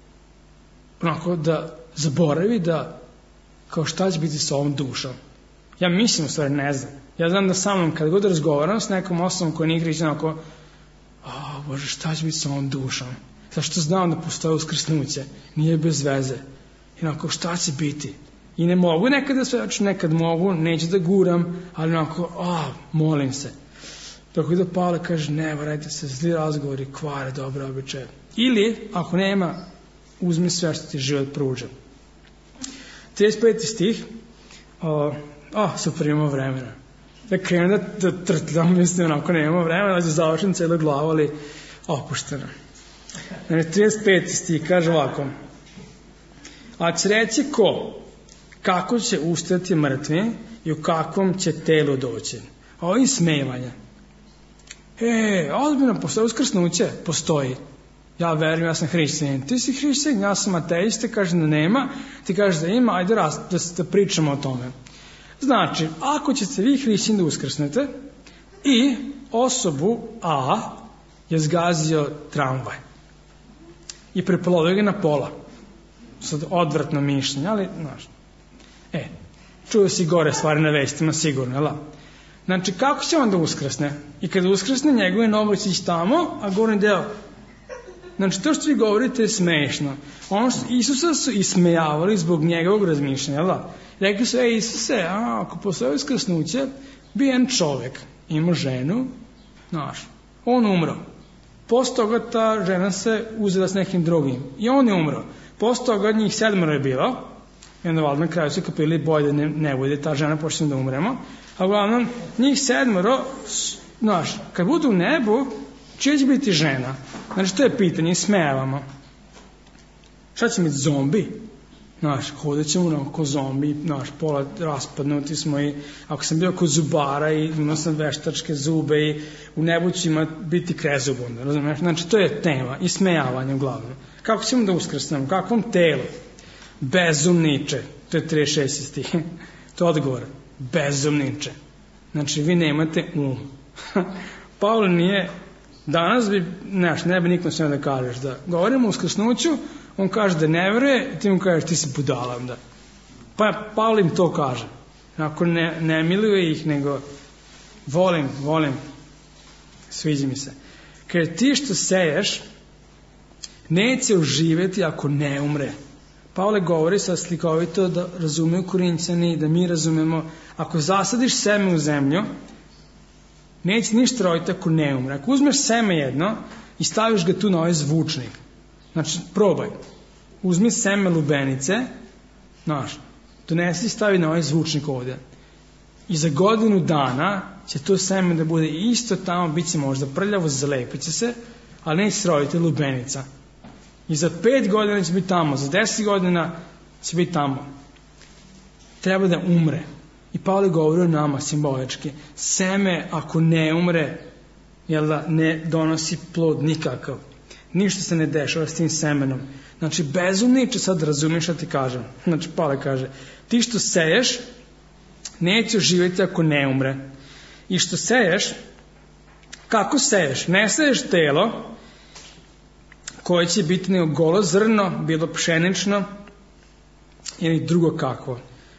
onako da zaboravi da kao šta će biti sa ovom dušom. Ja mislim, u stvari ne znam. Ja znam da sa mnom kad god razgovaram s nekom osobom koja nije hrišćanin, ako Bože, šta će biti sa ovom dušom? Zašto znam da postoje uskrsnuće? Nije bez veze. I onako, šta će biti? I ne mogu nekada sveći, nekad mogu, neću da guram, ali onako, molim se. Tako da Pavle kaže, ne varajte se, zli razgovori kvare dobre običaje. Ili, ako nema, uzmi sve što ti život pruža. 35. stih, super, imamo vremena. Da krenem da trtljam, mislim, onako nemamo vremena, da završim celu glavu, ali opušteno. 35. stih kaže ovako, a će reći ko, kako će ustati mrtvi i u kakvom će telu doći. Ovo je smevanje. Ozbiljno, postoji uskrsnuće? Postoji. Ja verujem, ja sam hrišćanin. Ti si hrišćanin, ja sam ateista, kaže da nema, ti kaže da ima, ajde da pričamo o tome. Znači, ako ćete vi hrišćani da uskrsnete i osobu A je zgazio tramvaj i prepolovio ga na pola. Sad odvratno mišljenje, ali čuo si gore stvari na vestima sigurno, Znači, kako će on da uskrsne? I kada uskrsne, njegove noge će ići tamo, a gornji deo znači to što vi govorite je smešno. Isusa su ismejavali zbog njegovog razmišljanja, jel da? Rekli su, Isuse, ako postoje uskrsnuće, bi jedan čovek, ima ženu, znaš, on umro. Posle toga ta žena se uzela s nekim drugim i on je umro. Posle toga njih 7 je bilo i onda valjda na kraju su kapili bolje da ne bude ta žena počne da umremo. A uglavnom, njih 7, znaš, kad budu u nebu, čija će biti žena? Znači, to je pitanje, smejavamo. Šta će biti zombi? Znaš, hodit ćemo ko zombi, znaš, pola raspadnuti smo i ako sam bio kod zubara i imao sam veštačke zube i u nebu će biti krezub onda, razumiješ? Znači, to je tema i smejavanje uglavnom. Kako ćemo da uskrsnemo? Kakvom telu? Bezumniče. To je 36. stih. To je odgovor. Bezumniče. Znači, vi nemate Pavle nije, danas bi, ne bi nikom sve da kažeš da govorimo o uskrsnuću, on kaže da ne veruje, ti mu kažeš ti si budala onda. Pa Pavle im to kaže. Ako ne miluje ih, nego volim, sviđa mi se. Kaže, ti što seješ, neće uživjeti ako ne umre. Pavle govori sad slikovito da razumeju Korinćani, da mi razumemo, ako zasadiš seme u zemlju, neće ništa roditi ako ne umre. Ako uzmeš seme jedno i staviš ga tu na ovaj zvučnik, znači probaj, uzmi seme lubenice, znaš, donesi i stavi na ovaj zvučnik ovdje. I za godinu dana će to seme da bude isto tamo, bit će možda prljavo, zalepit će se, ali neće se roditi lubenica. I za 5 godina će biti tamo, za 10 godina će biti tamo. Treba da umre. I Pavle govori o nama simbolički. Seme ako ne umre, jel da, ne donosi plod nikakav. Ništa se ne dešava s tim semenom. Znači, bezumniče, sad razumiješ šta ti kažem. Znači, Pavle kaže, ti što seješ, neće živjeti ako ne umre. I što seješ, kako seješ? Ne seješ telo, koje će biti nego golo zrno, bilo pšenično ili drugo kakvo.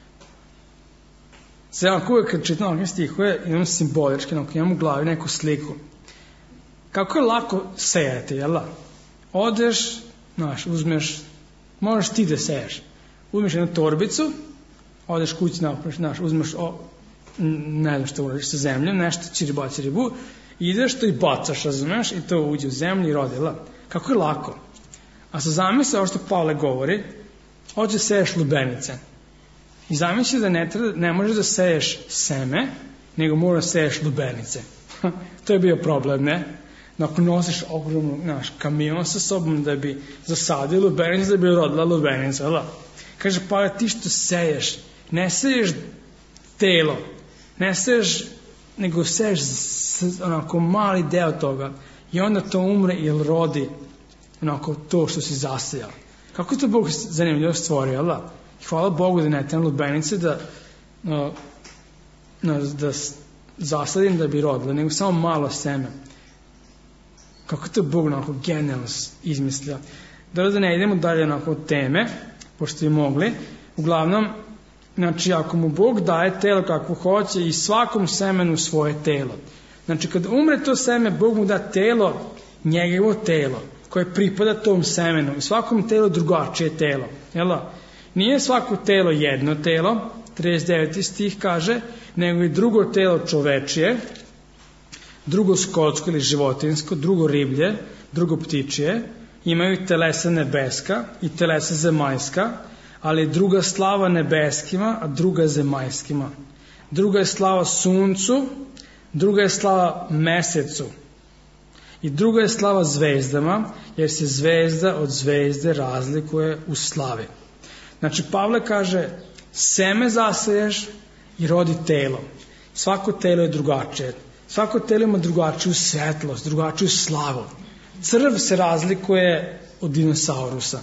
Sve ako uvijek kad čitam ovakve stihove, imam simbolički, imam u glavi neku sliku. Kako je lako sejati, jel da? Odeš, znaš, uzmeš, možeš ti da seješ. Uzmeš jednu torbicu, odeš kući napraviš, znaš, uzmeš, ne znam što uradiš sa zemljom, nešto čiribu, ideš to i bacaš, razumeš, i to uđe u zemlju i rodi, jel da? Kako je lako. A sa zamisli ovo što Pavle govori, hoće seješ lubenice. I zamisli da ne možeš da seješ seme, nego moraš da seješ lubenice. To je bio problem, ne? Ako nosiš ogromnu, kamion sa sobom da bi zasadio lubenicu, da bi rodila lubenica, da? Kaže, Pavle, ti što seješ, ne seješ telo, ne seješ, nego seješ onako mali deo toga. I onda to umre ili rodi onako to što si zasejao. Kako je to Bog zanimljivo stvorio, jel da? I hvala Bogu da ne tem lubenice da zasadim da bi rodila, nego samo malo seme. Kako je to Bog onako genijalno izmislio. Da ne idemo dalje onako od teme, pošto bi mogli. Uglavnom, znači ako mu Bog daje telo kako hoće i svakom semenu svoje telo. Znači, kad umre to seme, Bog mu da telo, njegovo telo, koje pripada tom semenu. I svakom telo drugačije telo. Jel da? Nije svako telo jedno telo, 39. stih kaže, nego i drugo telo čovečije, drugo skotsko ili životinsko, drugo riblje, drugo ptičije, imaju telesa nebeska i telesa zemaljska, ali druga slava nebeskima, a druga zemaljskima. Druga je slava suncu, druga je slava mesecu i druga je slava zvezdama, jer se zvezda od zvezde razlikuje u slavi. Znači, Pavle kaže, seme zaseješ i rodi telo. Svako telo je drugačije. Svako telo ima drugačiju svetlost, drugačiju slavu. Crv se razlikuje od dinosaurusa.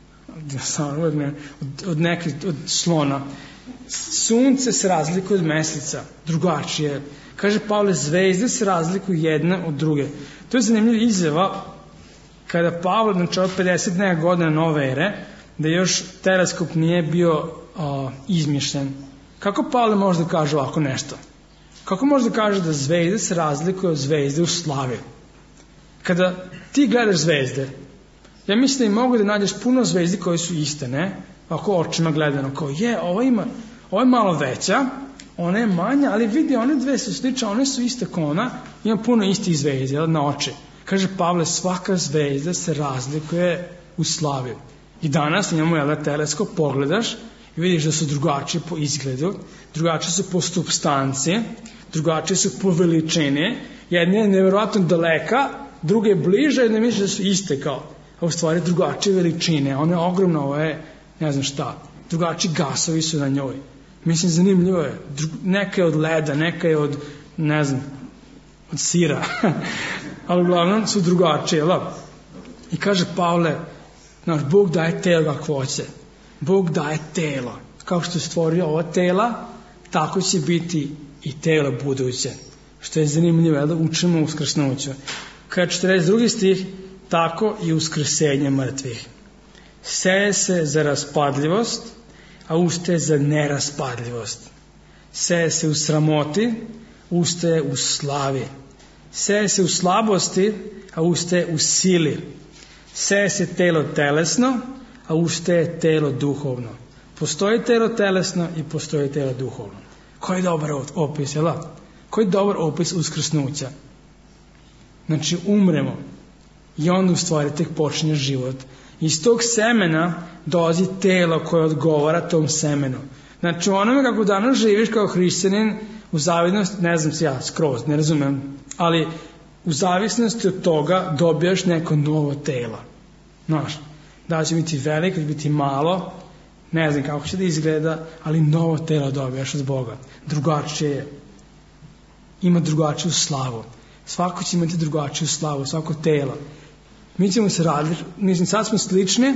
Od slona. Sunce se razlikuje od meseca, drugačije. Kaže Pavle, zvezde se razlikuju jedna od druge. To je zanimljiva izjava kada Pavle, znači od 50 godina nove ere, da još teleskop nije bio izmišljen. Kako Pavle može da kaže ovako nešto? Kako može da kaže da zvezde se razlikuju od zvezde u slavi? Kada ti gledaš zvezde, Ja mislim da i mogu da nađeš puno zvezdi koje su iste, ne? Ako očima gledano, kao ovo je malo veća, ona je manja, ali vidi, one dve su slične, one su iste kao ona, ima puno istih zvezdi, na oči. Kaže Pavle, svaka zvezda se razlikuje u slavi. I danas imamo teleskop, pogledaš i vidiš da su drugačije po izgledu, drugačije su po supstanci, drugačije su po veličini, jedna je nevjerojatno daleka, druga je bliža i ne misliš da su iste kao, a u stvari drugačije veličine, ona je ogromna, ovo je ne znam šta, drugačiji gasovi su na njoj. Mislim, zanimljivo je, neka je od leda, neka je od, ne znam, od sira, ali uglavnom su drugačije, I kaže Pavle, Bog daje telo kako hoće, Bog daje telo, kao što je stvorio ova tela, tako će biti i telo buduće, što je zanimljivo, da učimo uskrsnuću. Kada 42. stih, tako i uskrsenje mrtvih. Seje se za raspadljivost, a ustaje za neraspadljivost. Seje se u sramoti, ustaje u slavi. Seje se u slabosti, a ustaje u sili. Seje se telo telesno, a ustaje telo duhovno. Postoji telo telesno i postoji telo duhovno. Koji je dobar opis, jel? Koji je dobar opis uskrsnuća? Znači, umremo i onda u stvari tek počinje život. Iz tog semena dolazi telo koje odgovara tom semenu. Znači, onome kako danas živiš kao hrišćanin, u zavisnosti, ne znam se ja skroz, ne razumem, ali u zavisnosti od toga dobijaš neko novo telo. Znaš, da će biti veliko, da će biti malo, ne znam kako će da izgleda, ali novo telo dobijaš od Boga. Drugačije je. Ima drugačiju slavu. Svako će imati drugačiju slavu, svako telo. Mi ćemo se raditi, mislim, sad smo slični,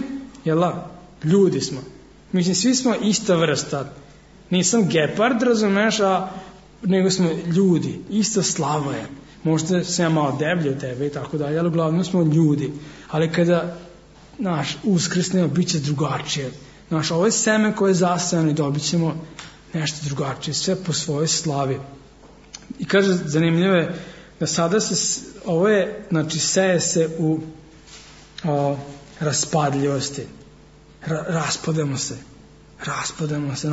ljudi smo. Mislim, svi smo ista vrsta. Nisam gepard, razumeš, nego smo ljudi. Ista slava je. Možda se ja malo deblji od tebe i tako dalje, ali uglavnom smo ljudi. Ali kada uskrsnemo, bit će drugačije. Ovo je seme koje je zasejano i dobit ćemo nešto drugačije. Sve po svojoj slavi. I kaže, zanimljivo je da sada ovo je, seje se u raspadljivosti. Raspadamo se,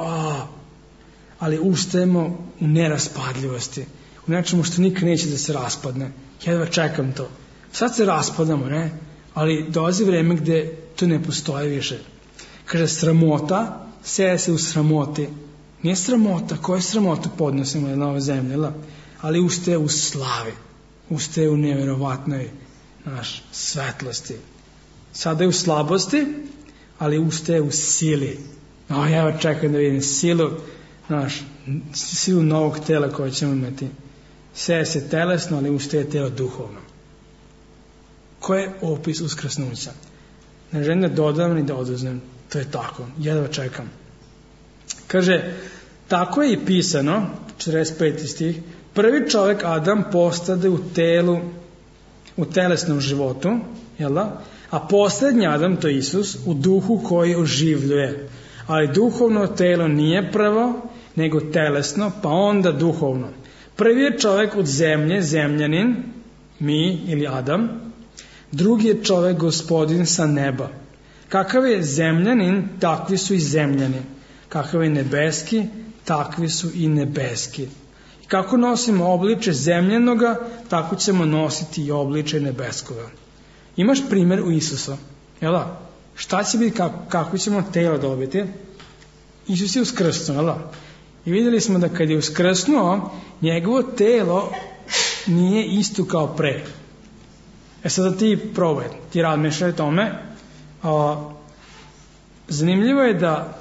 ali ustajemo u neraspadljivosti. U nečemu što nikad neće da se raspadne. Jedva čekam to. Sad se raspadamo, ne? Ali dolazi vreme gde to ne postoji više. Kaže, sramota, seje se u sramoti. Nije sramota, koje sramotu podnosimo na ovoj zemlji, ali ustaje u slavi, ustaje u nevjerovatnoj svetlosti. Sada je u slabosti, ali ustaje u sili. Ja čekam da vidim silu novog tela koje ćemo imati. Seje se telesno, ali ustaje telo duhovno. Ko je opis uskrsnuća? Ne želim da dodam ni da oduzmem. To je tako. Jedva čekam. Kaže, tako je i pisano, 45. stih, prvi čovjek Adam postade u telesnom životu, a posljednji Adam, to je Isus, u duhu koji oživljuje. Ali duhovno telo nije prvo, nego telesno, pa onda duhovno. Prvi je čovjek od zemlje, zemljanin, mi ili Adam, drugi je čovjek gospodin sa neba. Kakav je zemljanin, takvi su i zemljani. Kakav je nebeski, takvi su i nebeski. I kako nosimo obliče zemljanoga, tako ćemo nositi i obliče nebeskoga. Imaš primjer u Isusu, šta će biti, kako ćemo telo dobiti? Isus je uskrsnuo, I vidjeli smo da kad je uskrsnuo, njegovo telo nije isto kao pre. Sada ti probaj, ti razmišljaj tome. Zanimljivo je da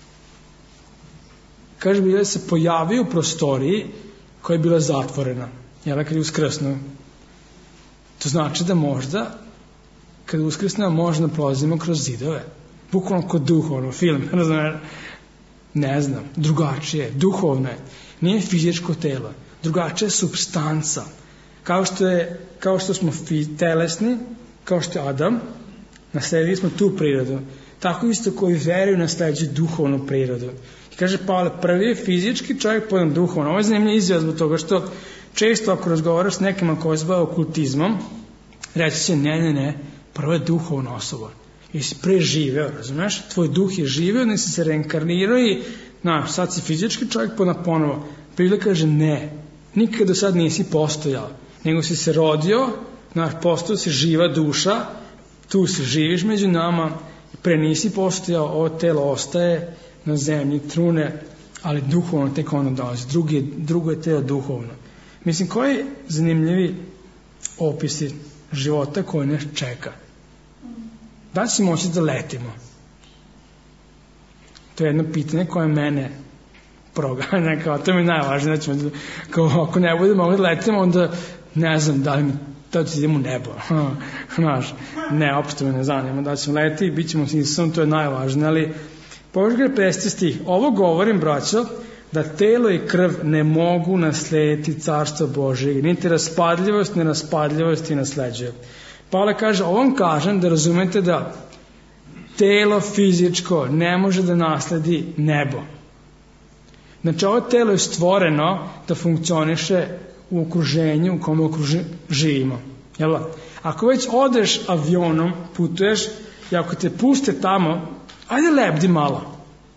kaže bi da se pojavio u prostoriji koja je bila zatvorena. Kad je uskrsnuo. To znači da možda kad je uskrsnuo možda prolazimo kroz zidove. Bukvalno kod duhovno, film. Ne znam, drugačije, duhovno je. Nije fizičko telo. Drugačija je supstanca. Kao što smo telesni, kao što je Adam, nasledili smo tu prirodu. Tako isto koji veruju nasleđuju duhovnu prirodu. I kaže Pavle, prvi je fizički čovjek, potom duhovno. Ovo je zanimljiv izjava zbog toga što često ako razgovaraš s nekima koji se bave okultizmom, reći će ne, Prvo je duhovna osoba. Jesi preživeo, razumeš? Tvoj duh je živeo, ne si se reinkarnirao i sad si fizički čovjek ponovo. Biblia kaže ne, nikad do sad nisi postojao, nego si se rodio, postao si živa duša, tu se živiš među nama, pre nisi postojao, ovo telo ostaje na zemlji, trune, ali duhovno tek ono dolazi, drugo je telo duhovno. Mislim, koji zanimljivi opisi života koji nas čeka. Da si moći da letimo? To je jedno pitanje koje mene proganja, kao to mi je najvažnije, znači, ako ne budemo mogli da letimo, onda ne znam da li mi da idemo u nebo. Ne, opšte me ne zanima da ćemo leti, bit ćemo s Isusom, to je najvažnije, ali Božga 50 stih. Ovo govorim, braćo, da telo i krv ne mogu naslediti carstvo Božje, niti raspadljivost, neraspadljivost i nasleđuje. Pavle kaže, ovom kažem da razumete da telo fizičko ne može da nasledi nebo. Znači, ovo telo je stvoreno da funkcioniše u okruženju u kome živimo. Jel? Ako već odeš avionom, putuješ, i ako te puste tamo, ajde lebdi malo.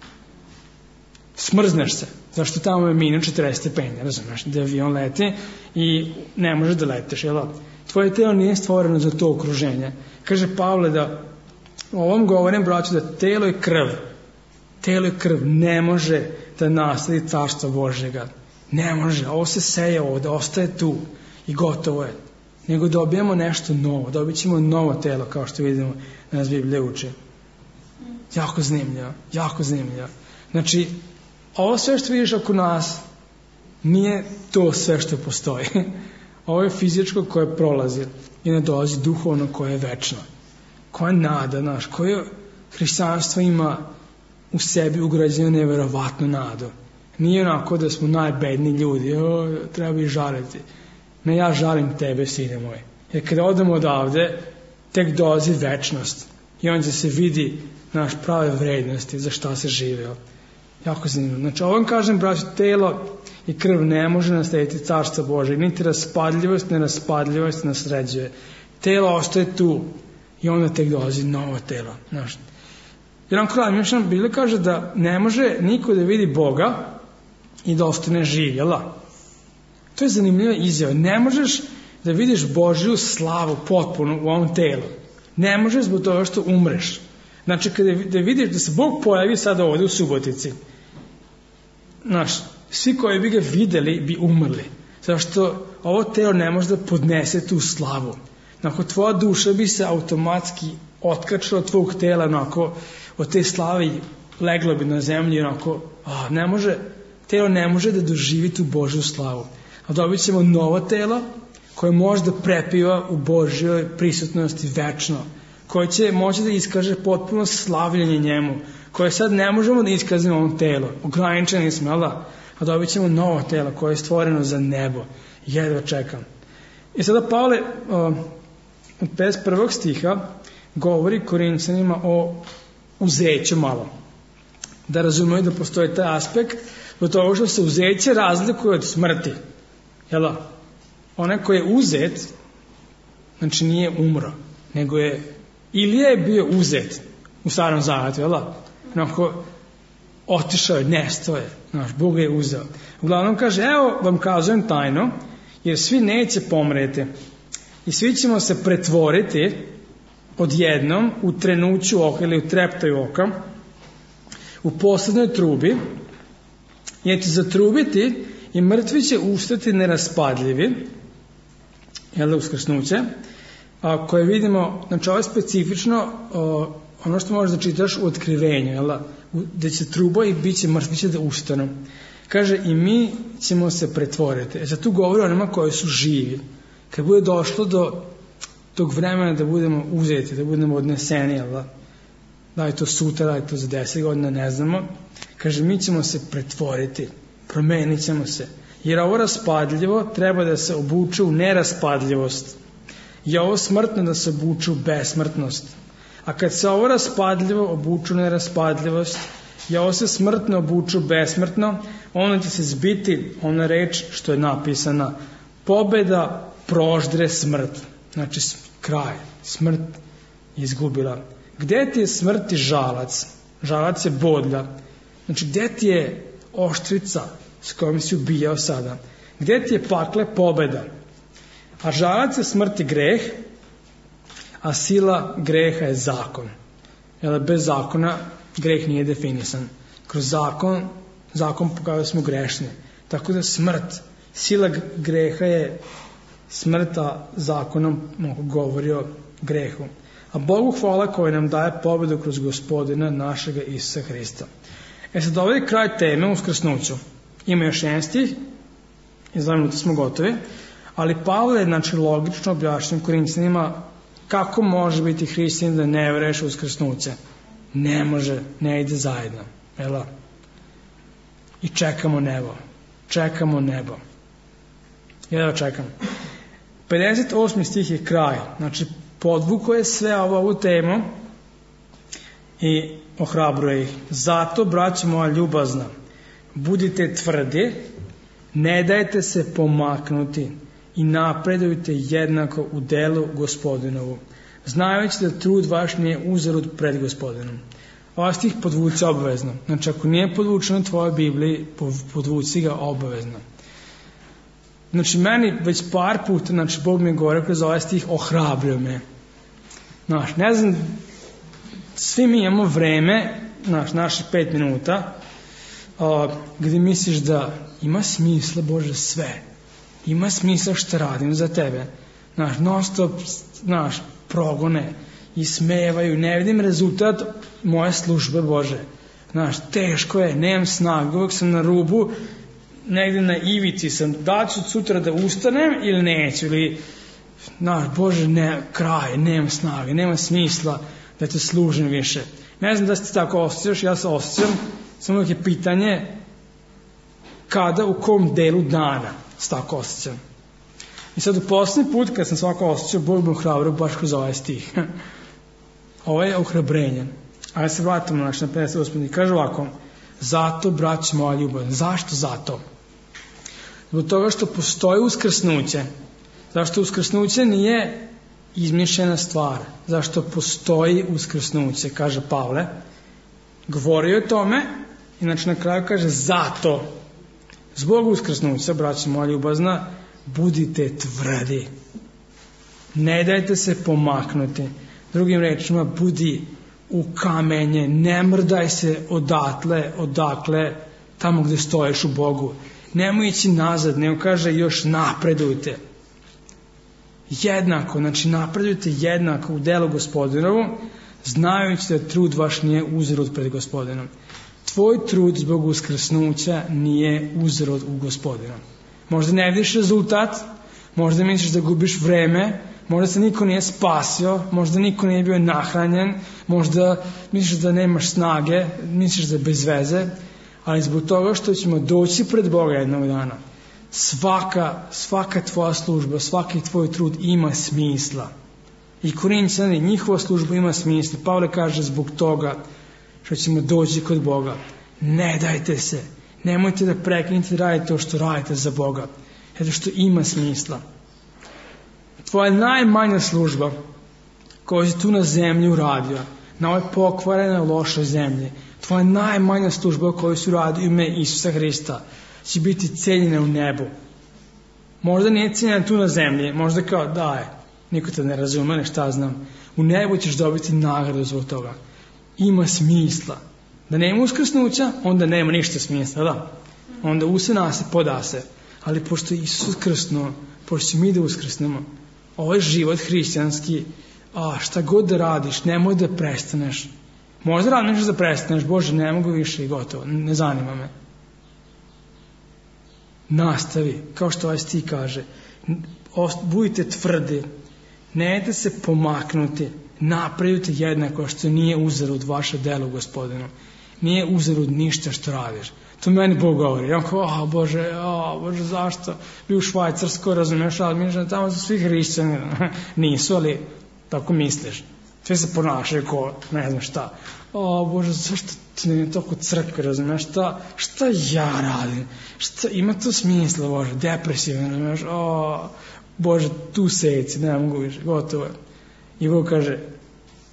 Smrzneš se. Zašto tamo je minus 40 stepeni, razumiješ, da avion leti i ne možeš da letiš. Jel? Tvoje telo nije stvoreno za to okruženje. Kaže Pavle da o ovom govorim, braću, da telo i krv ne može da nasledi carstva Božjega. Ne može, ovo se seje ovde, ostaje tu i gotovo je. Nego dobijemo nešto novo, dobit ćemo novo telo, kao što vidimo da nas Biblija uči. Jako zanimljivo. Znači, ovo sve što vidiš oko nas nije to sve što postoji. Ovo je fizičko koje prolazi i ne dolazi duhovno koje je večno. Koja nada, koje hrišćanstvo ima u sebi ugrađeno neverovatnu nadu. Nije onako da smo najbedni ljudi, treba ih žaliti. Ne, ja žalim tebe, sine moj. Jer kada odemo odavde, tek dolazi večnost. I onda se vidi naš prave vrednosti, za šta se živeo. Jako zanimljivo. Znači, ovom kažem, braćo, telo i krv ne može naslediti carstvo Božje, niti raspadljivost, neraspadljivost nasleđuje. Telo ostaje tu i onda tek dolazi novo telo. Znači, jedan kraj Mišan Biblia kaže da ne može niko da vidi Boga i da ostane živ, jel da? To je zanimljiva izjava. Ne možeš da vidiš Božju slavu potpuno u ovom telu. Ne možeš zbog toga što umreš. Znači, kada vidiš da se Bog pojavi sada ovdje u Subotici, svi koji bi ga videli bi umrli. Zašto ovo telo ne može da podnese tu slavu. Onako, tvoja duša bi se automatski otkačila od tvojeg tela, onako, od te slave legla bi na zemlji, onako, telo ne može da doživi tu Božju slavu. A dobit ćemo novo telo koje može da prepiva u Božjoj prisutnosti večno, koje će moći da iskaže potpuno slavljenje njemu, koje sad ne možemo da iskazimo ovom telu. Ograničeni smo, jel da? A dobit ćemo novo telo koje je stvoreno za nebo. Jedva čekam. I sada Pavle od 51. stiha govori Korinćanima o uzeću malo. Da razumeju da postoji taj aspekt do toga što se uzeće razlikuje od smrti. Jel da? Onaj koji je uzet, znači nije umro, nego je Ilija je bio uzet u Starom Zavetu, jel da? Onako, otišao je, nestao je, Bog ga je uzeo. Uglavnom kaže, evo vam kazujem tajno, jer svi neće pomreti i svi ćemo se pretvoriti odjednom u trenuću oka ili u treptaju oka, u poslednjoj trubi, jer će zatrubiti i mrtvi će ustati neraspadljivi, jel da, uskrsnuće, koje vidimo, znači ovo je specifično ono što možeš da čitaš u Otkrivenju, jel da, gde će truba i bit će mrtvi će da ustanu. Kaže, i mi ćemo se pretvoriti. Sad tu govori o onima koji su živi. Kad bude došlo do tog vremena da budemo uzeti, da budemo odneseni, jel da? Da je to sutra, da je to za 10 godina, ne znamo. Kaže, mi ćemo se pretvoriti, promenit ćemo se. Jer ovo raspadljivo treba da se obuče u neraspadljivost. I ovo smrtno da se obuče u besmrtnost. A kad se ovo raspadljivo obuče u neraspadljivost, i ovo se smrtno obuče u besmrtno, onda će se zbiti ona reč što je napisana: pobeda proždre smrt. Znači kraj, smrt izgubila. Gde ti je smrti žalac? Žalac je bodlja. Znači, gde ti je oštrica s kojom si ubijao sada? Gde ti je pakle pobeda? A žalac je smrti greh, a sila greha je zakon. Jer bez zakona greh nije definisan. Kroz zakon pokazuje smo grešni. Tako da smrt, sila greha je smrt, a zakonom govori o grehu. A Bogu hvala koji nam daje pobedu kroz Gospodina našega Isusa Hrista. Sad ovaj je kraj teme uskrsnuću. Ima još jedan stih, i za minuta smo gotovi, ali Pavle je logično objašnjen Korinćanima kako može biti hrišćanin da ne veruješ u uskrsnuće. Ne može, ne ide zajedno. I čekamo nebo. Čekamo nebo. Ja čekam. 58. stih je kraj. Znači, podvuko je sve ovu temu i ohrabruje ih. Zato, braćo moja ljubazna, budite tvrdi, ne dajte se pomaknuti i napredujte jednako u delu Gospodinovu, znajući da trud vaš nije uzalud pred Gospodinom. Ovaj stih podvuci obavezno. Znači, ako nije podvučeno u tvojoj Bibliji, podvuci ga obavezno. Znači, meni već par puta, Bog mi govori kroz ovaj stih, ohrabrio me. Ne znam, svi mi imamo vreme, naših 5 minuta, gdje misliš da ima smisla, Bože, sve. Ima smisla što radim za tebe. Non stop, progone, ismevaju, ne vidim rezultat moje službe, Bože. Teško je, nemam snagu, uvijek sam na rubu, negdje na ivici sam, da ću sutra da ustanem ili neću, ili, Bože, kraj, nemam snage, nema smisla da te služim više. Ne znam da se tako osjećaš, ja se osjećam, samo je pitanje kada, u kom delu dana se tako osjećam. I sad u posljednji put kad sam svako osjećao, Bog me ohrabrio baš kroz ovaj stih. Ovo je ohrabrenje. Ajde se vratimo na 58. Kaže ovako, zato, braćo moja ljubav. Zašto zato? Zbog toga što postoji uskrsnuće. Zašto uskrsnuće nije izmišljena stvar? Zašto postoji uskrsnuće, kaže Pavle. Govorio o tome, inače na kraju kaže zato. Zbog uskrsnuća, braćo moja ljubazna, budite tvrdi. Ne dajte se pomaknuti. Drugim rečima, budi ukamenjen, ne mrdaj se odakle, tamo gdje stoješ u Bogu. Nemoj ići nazad, nego kaže još napredujte. Jednako, napredujte jednako u delu Gospodinovu, znajući da trud vaš nije uzalud pred Gospodinom. Tvoj trud zbog uskrsnuća nije uzalud u Gospodinu. Možda ne vidiš rezultat, možda misliš da gubiš vreme, možda se niko nije spasio, možda niko nije bio nahranjen, možda misliš da nemaš snage, misliš da je bez veze, ali zbog toga što ćemo doći pred Boga jednog dana, svaka tvoja služba, svaki tvoj trud ima smisla. I Korinćani, njihova služba ima smisla. Pavle kaže zbog toga što ćemo doći kod Boga. Ne dajte se, nemojte da prekinete radite to što radite za Boga, zato što ima smisla. Tvoja najmanja služba koju si tu na zemlji uradio, na ovoj pokvarenoj lošoj zemlji, tvoja najmanja služba koju si uradio ime Isusa Hrista će biti cijenjena u nebu. Možda nije cijenjena tu na zemlji, možda kao niko te ne razume, šta znam. U nebu ćeš dobiti nagradu zbog toga. Ima smisla. Da nema uskrsnuća, onda nema ništa smisla, da. Onda use nase, poda se. Ali pošto je Isus uskrsnuo, pošto će mi da uskrsnemo, ovaj život hrišćanski, šta god da radiš, nemoj da prestaneš. Možda radiš da prestaneš, Bože, ne mogu više i gotovo, ne zanima me. Nastavi, kao što ovaj stih kaže, budite tvrdi, nemojte se pomaknuti, napravite jednako što nije uzalud vaše delo Gospodinu. Nije uzalud ništa što radiš. To meni Bog govori. Ja kao, Bože, zašto? Bi u Švajcarskoj, razumiješ, ali mi tamo su svi hrišćani. Nisu, ali tako misliš. Sve se ponašaju ko ne znam šta. Bože, zašto ti ne toliko crkve, razumiješ, šta ja radim? Ima to smisla, Bože, depresivno, razumiješ, Bože, tu seci, ne mogu više, gotovo je. I Bog kaže,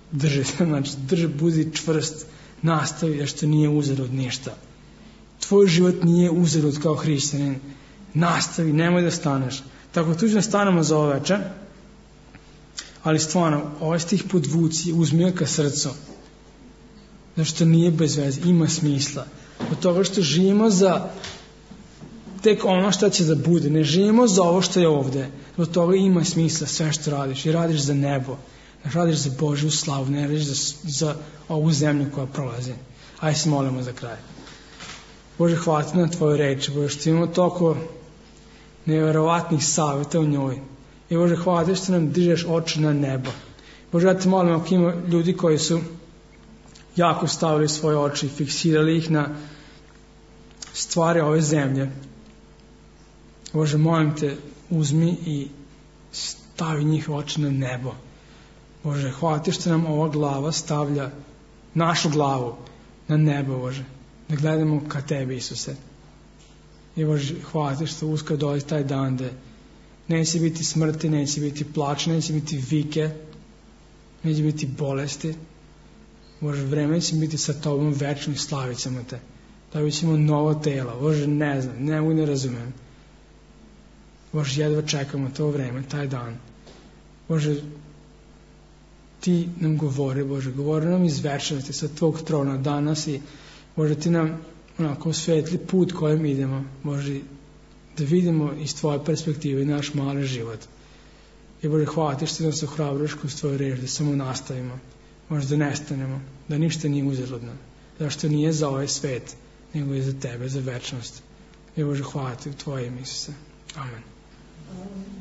budi čvrst, nastavi, jer što nije uzalud ništa. Tvoj život nije uzalud kao hrišćanin. Nastavi, nemoj da staneš. Tako tu ćemo stanemo za ovo večer, ali stvarno, ovaj stih podvuci, uzmi ga ka srcu. Zašto nije bez veze, ima smisla. Od toga što živimo za tek ono što će da bude, ne živimo za ovo što je ovde. Od toga ima smisla sve što radiš i radiš za nebo, radiš za Božju slavu, ne radiš za ovu zemlju koja prolazi. Ajde se molimo za kraj. Bože, hvala ti na tvoju reč, Bože, što imamo toliko neverovatnih savjeta u njoj. I Bože, hvala ti što nam dižeš oči na nebo. Bože, ja te molim, ako ima ljudi koji su jako stavili svoje oči i fiksirali ih na stvari ove zemlje, Bože, molim te, uzmi i stavi njih oči na nebo. Bože, hvala ti što nam ova glava stavlja našu glavu na nebo, Bože, da gledamo ka tebi, Isuse. I Bože, hvala ti što uskoro dolazi taj dan da neće biti smrti, neće biti plač, neće biti vike, neće biti bolesti. Bože, vreme će biti sa tobom večno i slavit ćemo te. Dobit ćemo novo telo. Bože, ne znam, ne razumem. Bože, jedva čekamo to vreme, taj dan. Bože, ti nam govori, Bože, govori nam iz večnosti sa tvog trona danas i Bože, ti nam onako svetli put kojim idemo, Bože, da vidimo iz tvoje perspektive naš mali život. I Bože, hvala ti što nas ohrabruješ kroz tvoju reč, da samo nastavimo, Bože, da nestanemo, da ništa nije uzaludno, zašto nije za ovaj svet, nego je za tebe, za večnost. I Bože, hvala ti u tvoje ime, Isuse. Amen.